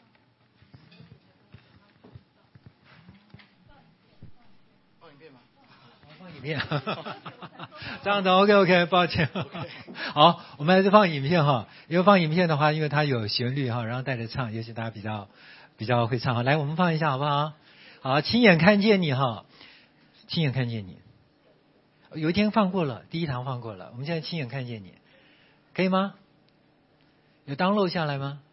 B: 面。这样的 OK， 抱歉。好，我们还是放影片哈。因为放影片的话，因为它有旋律哈，然后带着唱，也许大家比较会唱哈。来，我们放一下好不好？好，亲眼看见你哈，亲眼看见你。有一天放过了，第一堂放过了，我们现在亲眼看见你，可以吗？有download下来吗？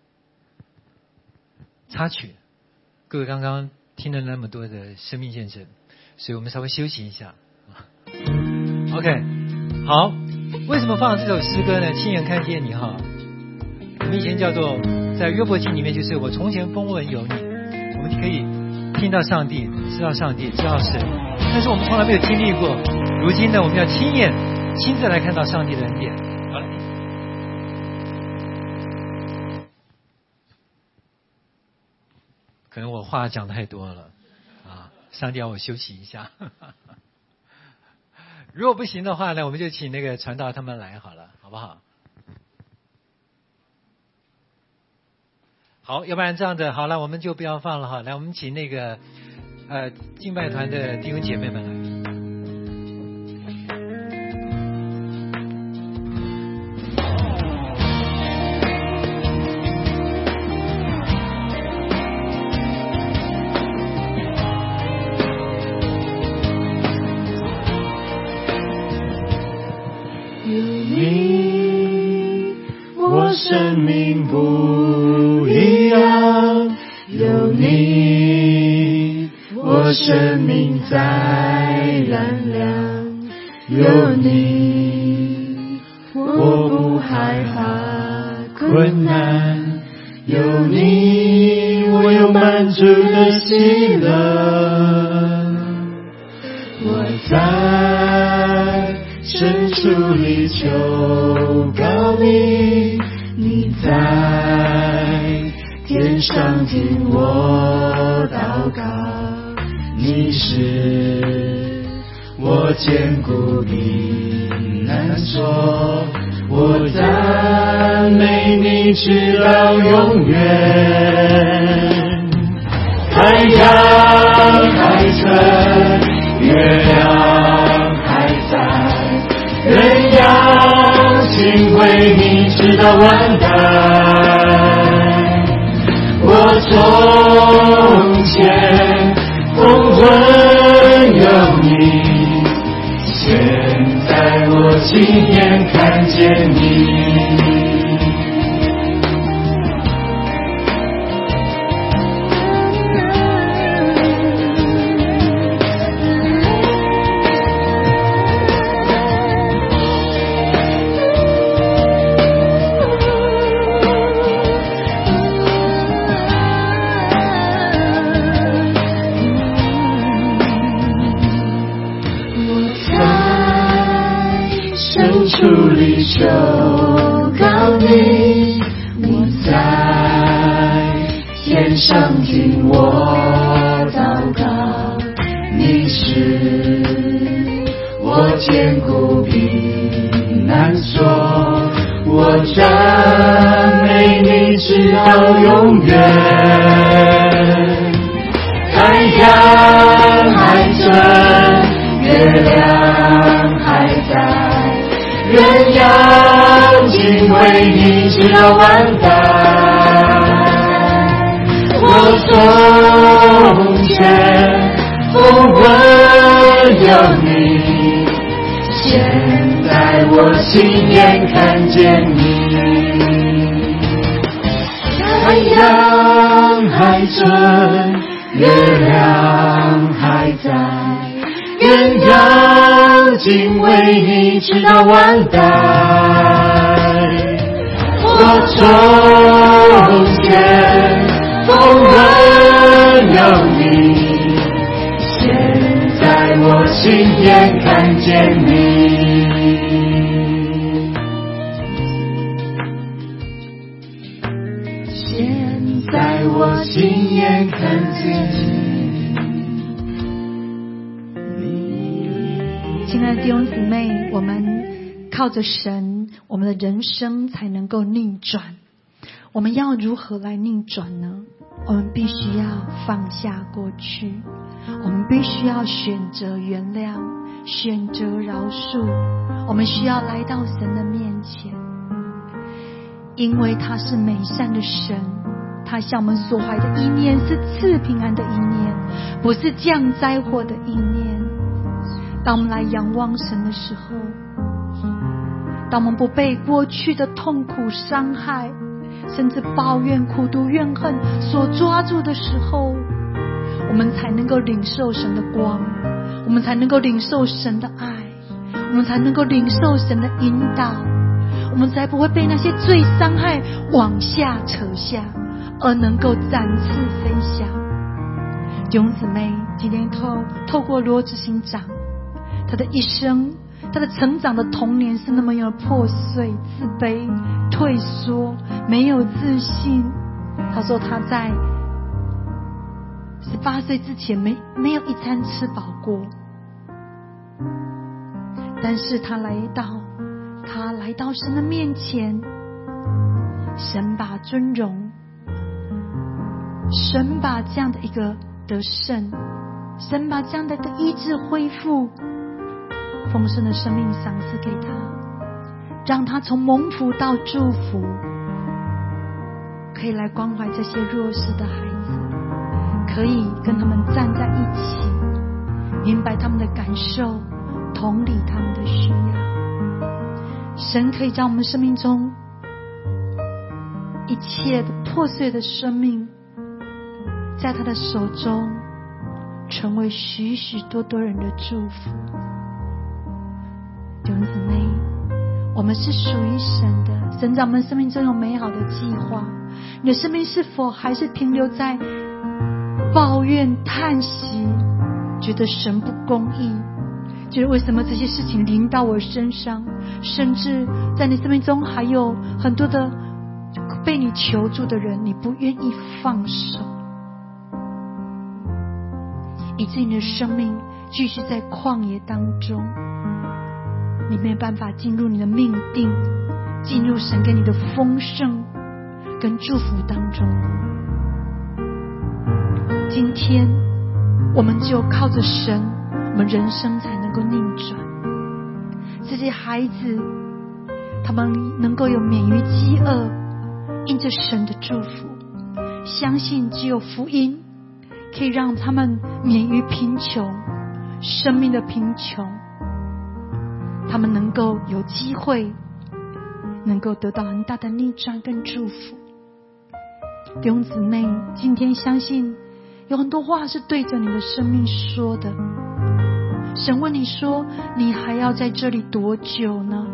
B: 插曲，各位刚刚听了那么多的生命见证，所以我们稍微休息一下。OK， 好，为什么放这首诗歌呢？亲眼看见你哈，我们以前叫做在约伯记里面就是我从前风闻有你，我们可以听到上帝，知道上帝，知道神，但是我们从来没有经历过。如今呢，我们要亲自来看到上帝的恩典。好了，可能我话讲太多了啊，上帝要我休息一下。如果不行的话呢，我们就请那个传道他们来好了，好不好？好，要不然这样的好了，我们就不要放了哈。来，我们请那个敬拜团的弟兄姐妹们来。
C: 生命不一样，有你，我生命在燃亮，有你，我不害怕困难，有你，我有满足的喜乐，我在深处里求告你，你在天上听我祷告，你是我坚固的难所，我赞美你直到永远。太阳还存，月亮还在，人要敬畏你直到万代。我从前风闻有你，现在我亲眼看见你。处里求告你，我在天上听我祷告，你是我坚固的难所，我赞美你直到永远。太阳还存，月亮还在，人要敬畏你直到万代。我从前风闻有你，现在我亲眼看见你。太阳还存，月亮还在，人要敬畏你直到万代。我从前风闻有你，现在我亲眼看见你。现在我亲眼看见你。
A: 亲爱的弟兄姊妹，我们靠着神，我们的人生才能够逆转。我们要如何来逆转呢？我们必须要放下过去， 我们必须要选择原谅，选择饶恕。我们需要来到神的面前，因为他是美善的神，他向我们所怀的意念是赐平安的意念，不是降灾祸的意念。当我们来仰望神的时候，当我们不被过去的痛苦伤害甚至抱怨苦毒怨恨所抓住的时候，我们才能够领受神的光，我们才能够领受神的爱，我们才能够领受神的引导，我们才不会被那些罪伤害往下扯下，而能够展翅飞翔。弟兄姊妹，今天透过罗执行长他的一生，他的成长的童年是那么样的破碎、自卑、退缩，没有自信。他说他在18岁之前没有一餐吃饱过，但是他来到神的面前，神把尊荣，神把这样的一个得胜，神把这样的一个医治恢复丰盛的生命赏赐给他，让他从蒙福到祝福，可以来关怀这些弱势的孩子，可以跟他们站在一起，明白他们的感受，同理他们的需要。神可以将我们生命中一切的破碎的生命，在他的手中成为许许多多人的祝福。弟兄姊妹，我们是属于神的，神在我们生命中有美好的计划。你的生命是否还是停留在抱怨叹息，觉得神不公义，觉得为什么这些事情临到我身上，甚至在你生命中还有很多的被你求助的人，你不愿意放手，以至于你的生命继续在旷野当中，你没有办法进入你的命定，进入神给你的丰盛跟祝福当中。今天我们只有靠着神，我们人生才能够逆转。这些孩子他们能够有免于饥饿，因着神的祝福，相信只有福音可以让他们免于贫穷，生命的贫穷，他们能够有机会能够得到很大的逆转跟祝福。弟兄姊妹，今天相信有很多话是对着你的生命说的。神问你说，你还要在这里多久呢？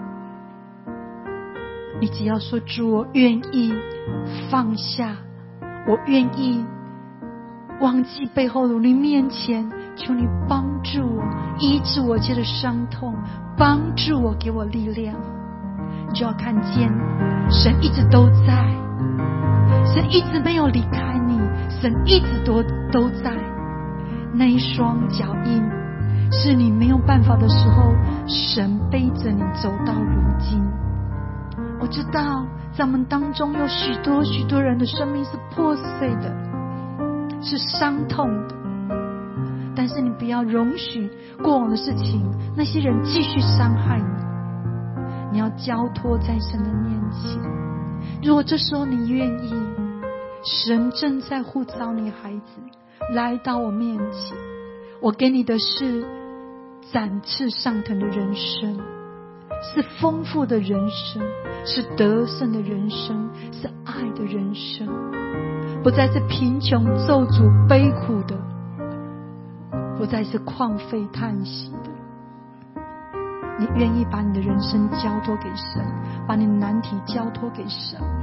A: 你只要说，主，我愿意放下，我愿意忘记背后努力面前，求你帮助我，医治我这的伤痛，帮助我，给我力量。你就要看见神一直都在，神一直没有离开你，神一直都在。那一双脚印是你没有办法的时候，神背着你走到如今。我知道在我们当中有许多许多人的生命是破碎的，是伤痛的，但是你不要容许过往的事情，那些人继续伤害你，你要交托在神的面前。如果这时候你愿意，神正在呼召你孩子来到我面前，我给你的是展翅上腾的人生，是丰富的人生，是得胜的人生，是爱的人生，不再是贫穷咒诅悲苦的，不再是旷废叹息的。你愿意把你的人生交托给神，把你的难题交托给神吗？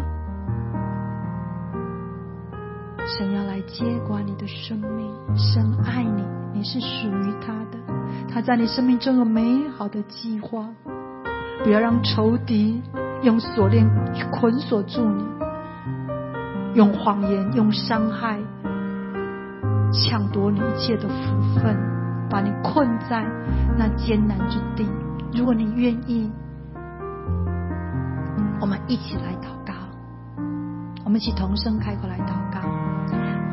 A: 神要来接管你的生命，神爱你，你是属于他的，他在你生命中有美好的计划。不要让仇敌用锁链捆锁住你，用谎言，用伤害抢夺你一切的福分，把你困在那艰难之地。如果你愿意，我们一起来祷告，我们一起同声开口来祷告。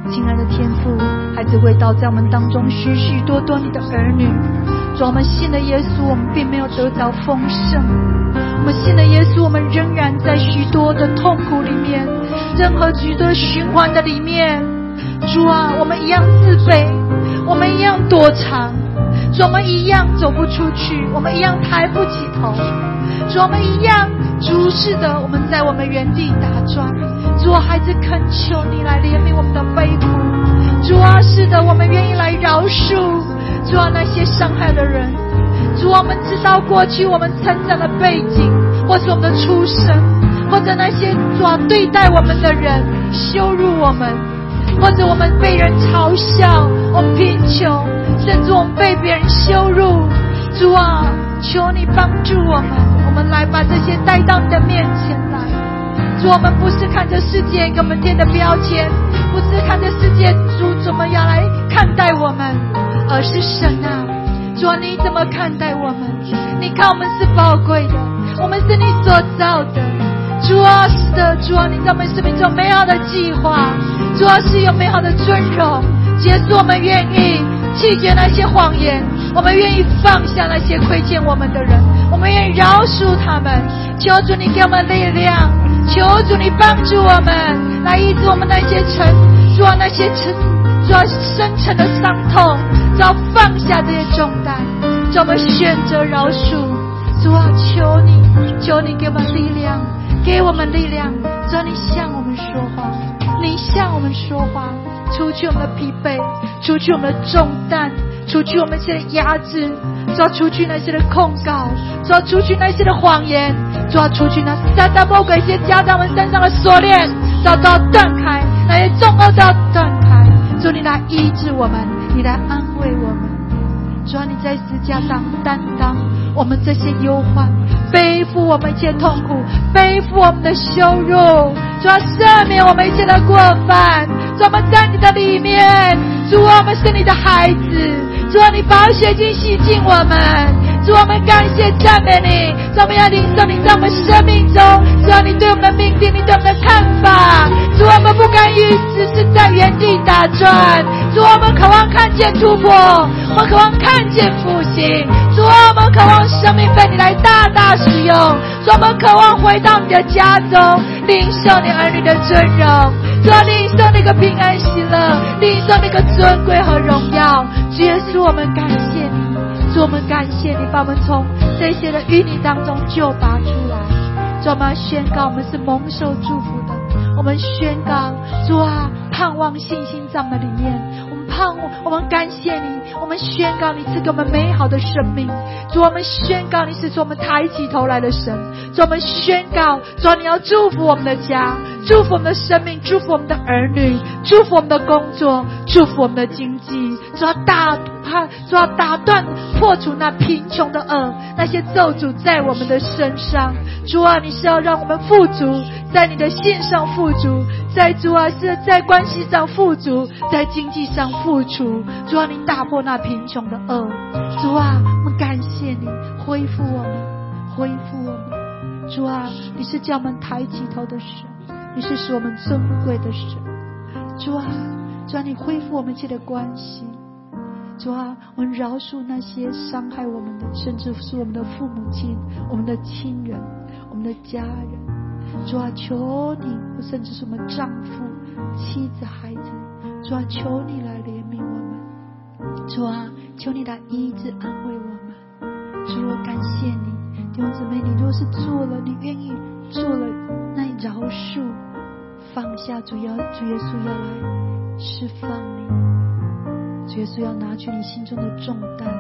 A: 亲爱的天父，孩子未到在我们当中许许多多你的儿女。主，我们信了耶稣，我们并没有得着丰盛。我们信了耶稣，我们仍然在许多的痛苦里面，任何许多循环的里面。主啊，我们一样自卑，我们一样躲藏，主，我们一样走不出去，我们一样抬不起头。主，我们一样，主是的，我们在我们原地打转。主啊，孩子恳求你来怜悯我们的悲苦。主啊，是的，我们愿意来饶恕。主啊，那些伤害的人。主，我们知道过去我们成长的背景，或是我们的出身，或者那些主啊对待我们的人羞辱我们，或者我们被人嘲笑，我们贫穷，甚至我们被别人羞辱。主啊，求你帮助我们，我们来把这些带到你的面前来。主，我们不是看着世界给我们贴的标签，不是看着世界主怎么样来看待我们，而是神啊，主啊，你怎么看待我们？你看我们是宝贵的，我们是你所造的。主啊，是的，主啊，你在我们生命中美好的计划，主啊，是有美好的尊荣。耶稣，我们愿意弃绝那些谎言，我们愿意放下那些亏欠我们的人，我们愿意饶恕他们。求主你给我们力量，求主你帮助我们，来医治我们那些主啊，那些主啊深沉的伤痛，主啊放下这些重担，主啊我们选择饶恕。主啊，求你给我们力量，给我们力量。主啊，你向我们说话，你向我们说话，除去我们的疲惫，除去我们的重担，除去我们这些压制，主要除去那些的控告，主要除去那些的谎言，主要除去那撒旦魔鬼一些加在我们身上的锁链，主要都要断开，那些重担都要断开。主，你来医治我们，你来安慰我们。主啊，你在十字架上担当我们这些忧患，背负我们一切痛苦，背负我们的羞辱。主啊，赦免我们一切的过犯。主啊，我们在你的里面。主啊，我们是你的孩子。主啊，你宝血经洗净我们。主啊，我们感谢赞美你。主啊，我们要领受你在我们生命中。主啊，你对我们的命定，你对我们的看法。主啊，我们不甘于只是在原地打转。主啊，我们渴望看见突破，我们渴望看见复兴。主啊，我们渴望生命被你来大大使用。主啊，我们渴望回到你的家中，领受你儿女的尊荣。主啊，领受那个平安喜乐，领受那个尊贵和荣耀。主耶稣，我们感谢你。主，我们感谢你把我们从这些的淤泥当中救拔出来。主，我们宣告我们是蒙受祝福的。我们宣告，主啊，盼望信心在我们里面。我们感谢你，我们宣告你赐给我们美好的生命。主，我们宣告你是从我们抬起头来的神。主，我们宣告，主，你要祝福我们的家，祝福我们的生命，祝福我们的儿女，祝福我们的工作，祝福我们的经济。主要打断破除那贫穷的恶，那些咒诅在我们的身上。主啊，你是要让我们富足，在你的信上富足，在主啊是在关系上富足，在经济上富足。主啊，你打破那贫穷的恶。主啊，我们感谢你恢复我们，恢复我们。主啊，你是叫我们抬起头的神，你是使我们尊贵的神。主啊，你恢复我们一切的关系。主啊，我们饶恕那些伤害我们的，甚至是我们的父母亲、我们的亲人、我们的家人。主啊，求你，甚至是我们丈夫、妻子、孩子。主啊，求你来怜悯我们。主啊，求你来医治、安慰我们。主，我感谢你，弟兄姊妹，你若是做了，你愿意做了，那你饶恕、放下。主耶稣要来释放你。主耶稣要拿去你心中的重担，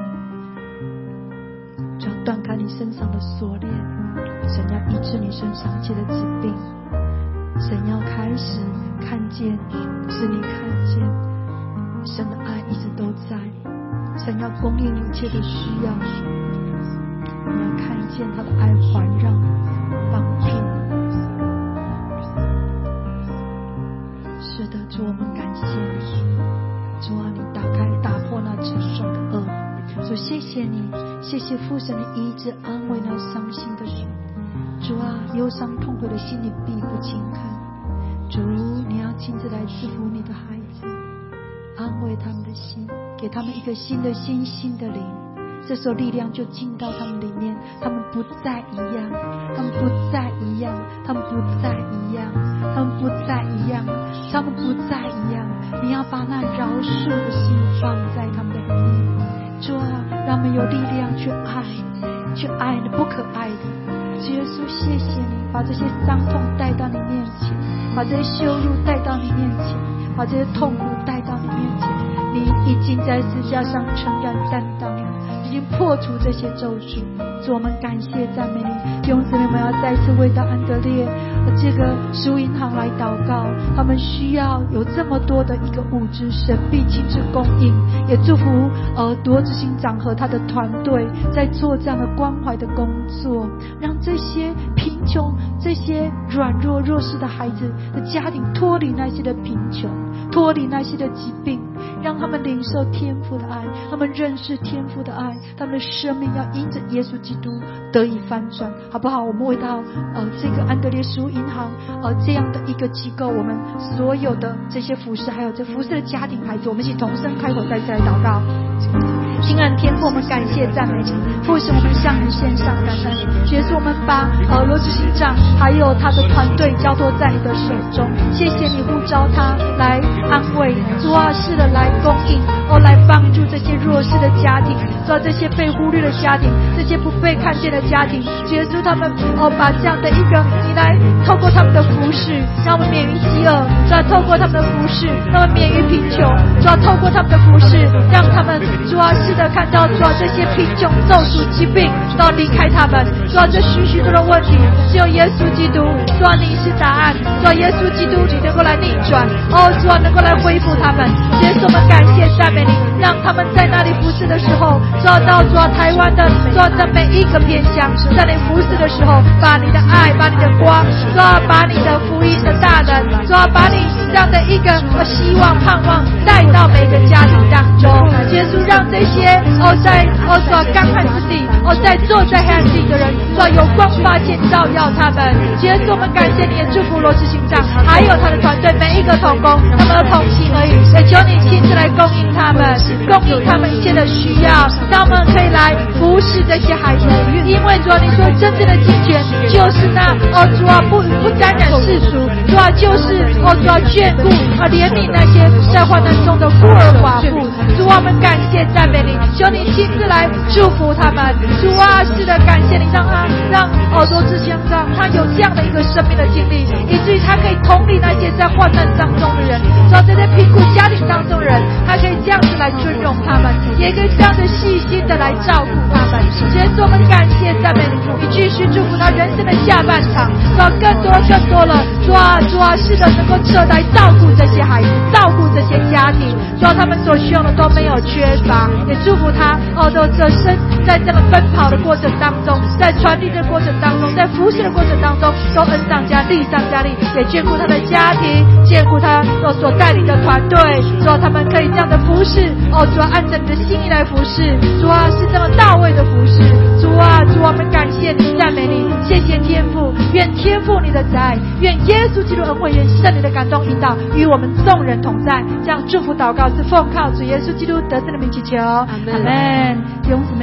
A: 就要断开你身上的锁链。神要医治你身上一切的疾病。神要开始看见，使你看见神的爱一直都在。神要供应你一切的需要，你要看见他的爱环绕帮助你。是的，主，我们感谢你。主啊，你打破那沉重的恶。主，谢谢你，谢谢父神的医治安慰那伤心的人。主啊，忧伤痛悔的心你必不轻看。主，你要亲自来赐福你的孩子。 安慰他们的心，给他们一个新的心、新的灵。这时候力量就进到他们里面，他们不再一样，他们不再一样，他们不再一样，他们不再一样，他们不再一样。你要把那饶恕的心放在他们的里面，主啊，让我们有力量去爱，去爱那不可爱的。主耶稣，谢谢你把这些伤痛带到你面前，把这些羞辱带到你面前，把这些痛苦带到你面前。你已经在十字架上承担担当了，已经破除这些咒诅。主，我们感谢赞美你。弟兄姊妹们要再次为到安德烈这个食物银行来祷告，他们需要有这么多的一个物资，神必亲自供应。也祝福罗执行长和他的团队在做这样的关怀的工作，让这些贫穷、这些软弱弱势的孩子的家庭脱离那些的贫穷，脱离那些的疾病，让他们领受天父的爱，他们认识天父的爱，他们的生命要因着耶稣基督得以翻转，好不好？我们为到这个安德烈食物银行这样的一个机构，我们所有的这些服侍，还有这服侍的家庭孩子，我们一起同声开口再次来祷告。亲爱的天父，我们感谢赞美你，父神，我们向你献上感恩。耶稣，我们把罗执行长还有他的团队交托在你的手中，谢谢你呼召他来安慰，主啊，是的，来供应，来帮助这些弱势的家庭，主啊，这些被忽略的家庭，这些不被看见的家庭，耶稣，他们把这样的一个你来透过他们的服侍，让我们免于饥饿，主啊，透过他们的服侍，让我们免于贫穷，主啊，透过他们的服侍，让他们主啊，是的，看到主啊，这些贫穷、咒诅、疾病都要离开他们，主啊，这许多的问题只有耶稣基督，主啊，你是答案，主啊，耶稣基督你能够来逆转，主啊，能够来恢复他们。耶稣，我们感谢赞美你，让他们在那里服侍的时候，主啊，到主啊台湾的主啊的每一个偏乡，在你服侍的时候，把你的爱，把你的光，主啊，把你的福音的大能，主啊，把你这样的一个希望盼望带到每个家庭当中。耶稣，让这些在主啊干旱之地，在坐在黑暗之地的人，主啊有光发现照耀他们。耶稣，我们感谢你，也祝福罗执行长还有他的团队每一个同工，他们的同心而已，也求你亲自来供应他们，供应他们一切的需要，让他们可以来服侍这些孩子。因为主啊，你说真正的金钱就是那主啊不沾染世俗，主啊就是主啊眷顾怜悯那些在患难中的孤儿寡妇。主啊，我们感谢赞美你，求你亲自来祝福他们。主啊，是的，感谢你让罗执行长他有这样的一个生命的经历，以至于他可以同理那些在患难当中的人，主啊，在贫苦家庭当中的人，他可以这样子来尊荣他们，也可以这样子细心的来照顾他们。耶稣，我们感谢赞美你，你继续祝福他人生的下半场，主啊，更多了，主啊，是的，能够来照顾这些孩子，照顾这些家庭，主啊，他们所需要的都没有缺乏，也祝福他这生在这个奔跑的过程当中，在传递的过程当中，在服侍的过程当中，都恩上加力，上加力，也眷顾他的家庭，眷顾他所带领的团队，主啊，他们可以这样的服侍，主啊，按着你的心意来服侍，主啊，是这么到位的服侍，主啊，我们感谢你，赞美你，谢谢天父，愿天父你的慈爱，愿耶稣基督恩惠，愿圣灵的感动引导与我们众人同在。这样祝福祷告是奉靠主耶稣基督得胜的名祈求，阿门。弟兄姊妹。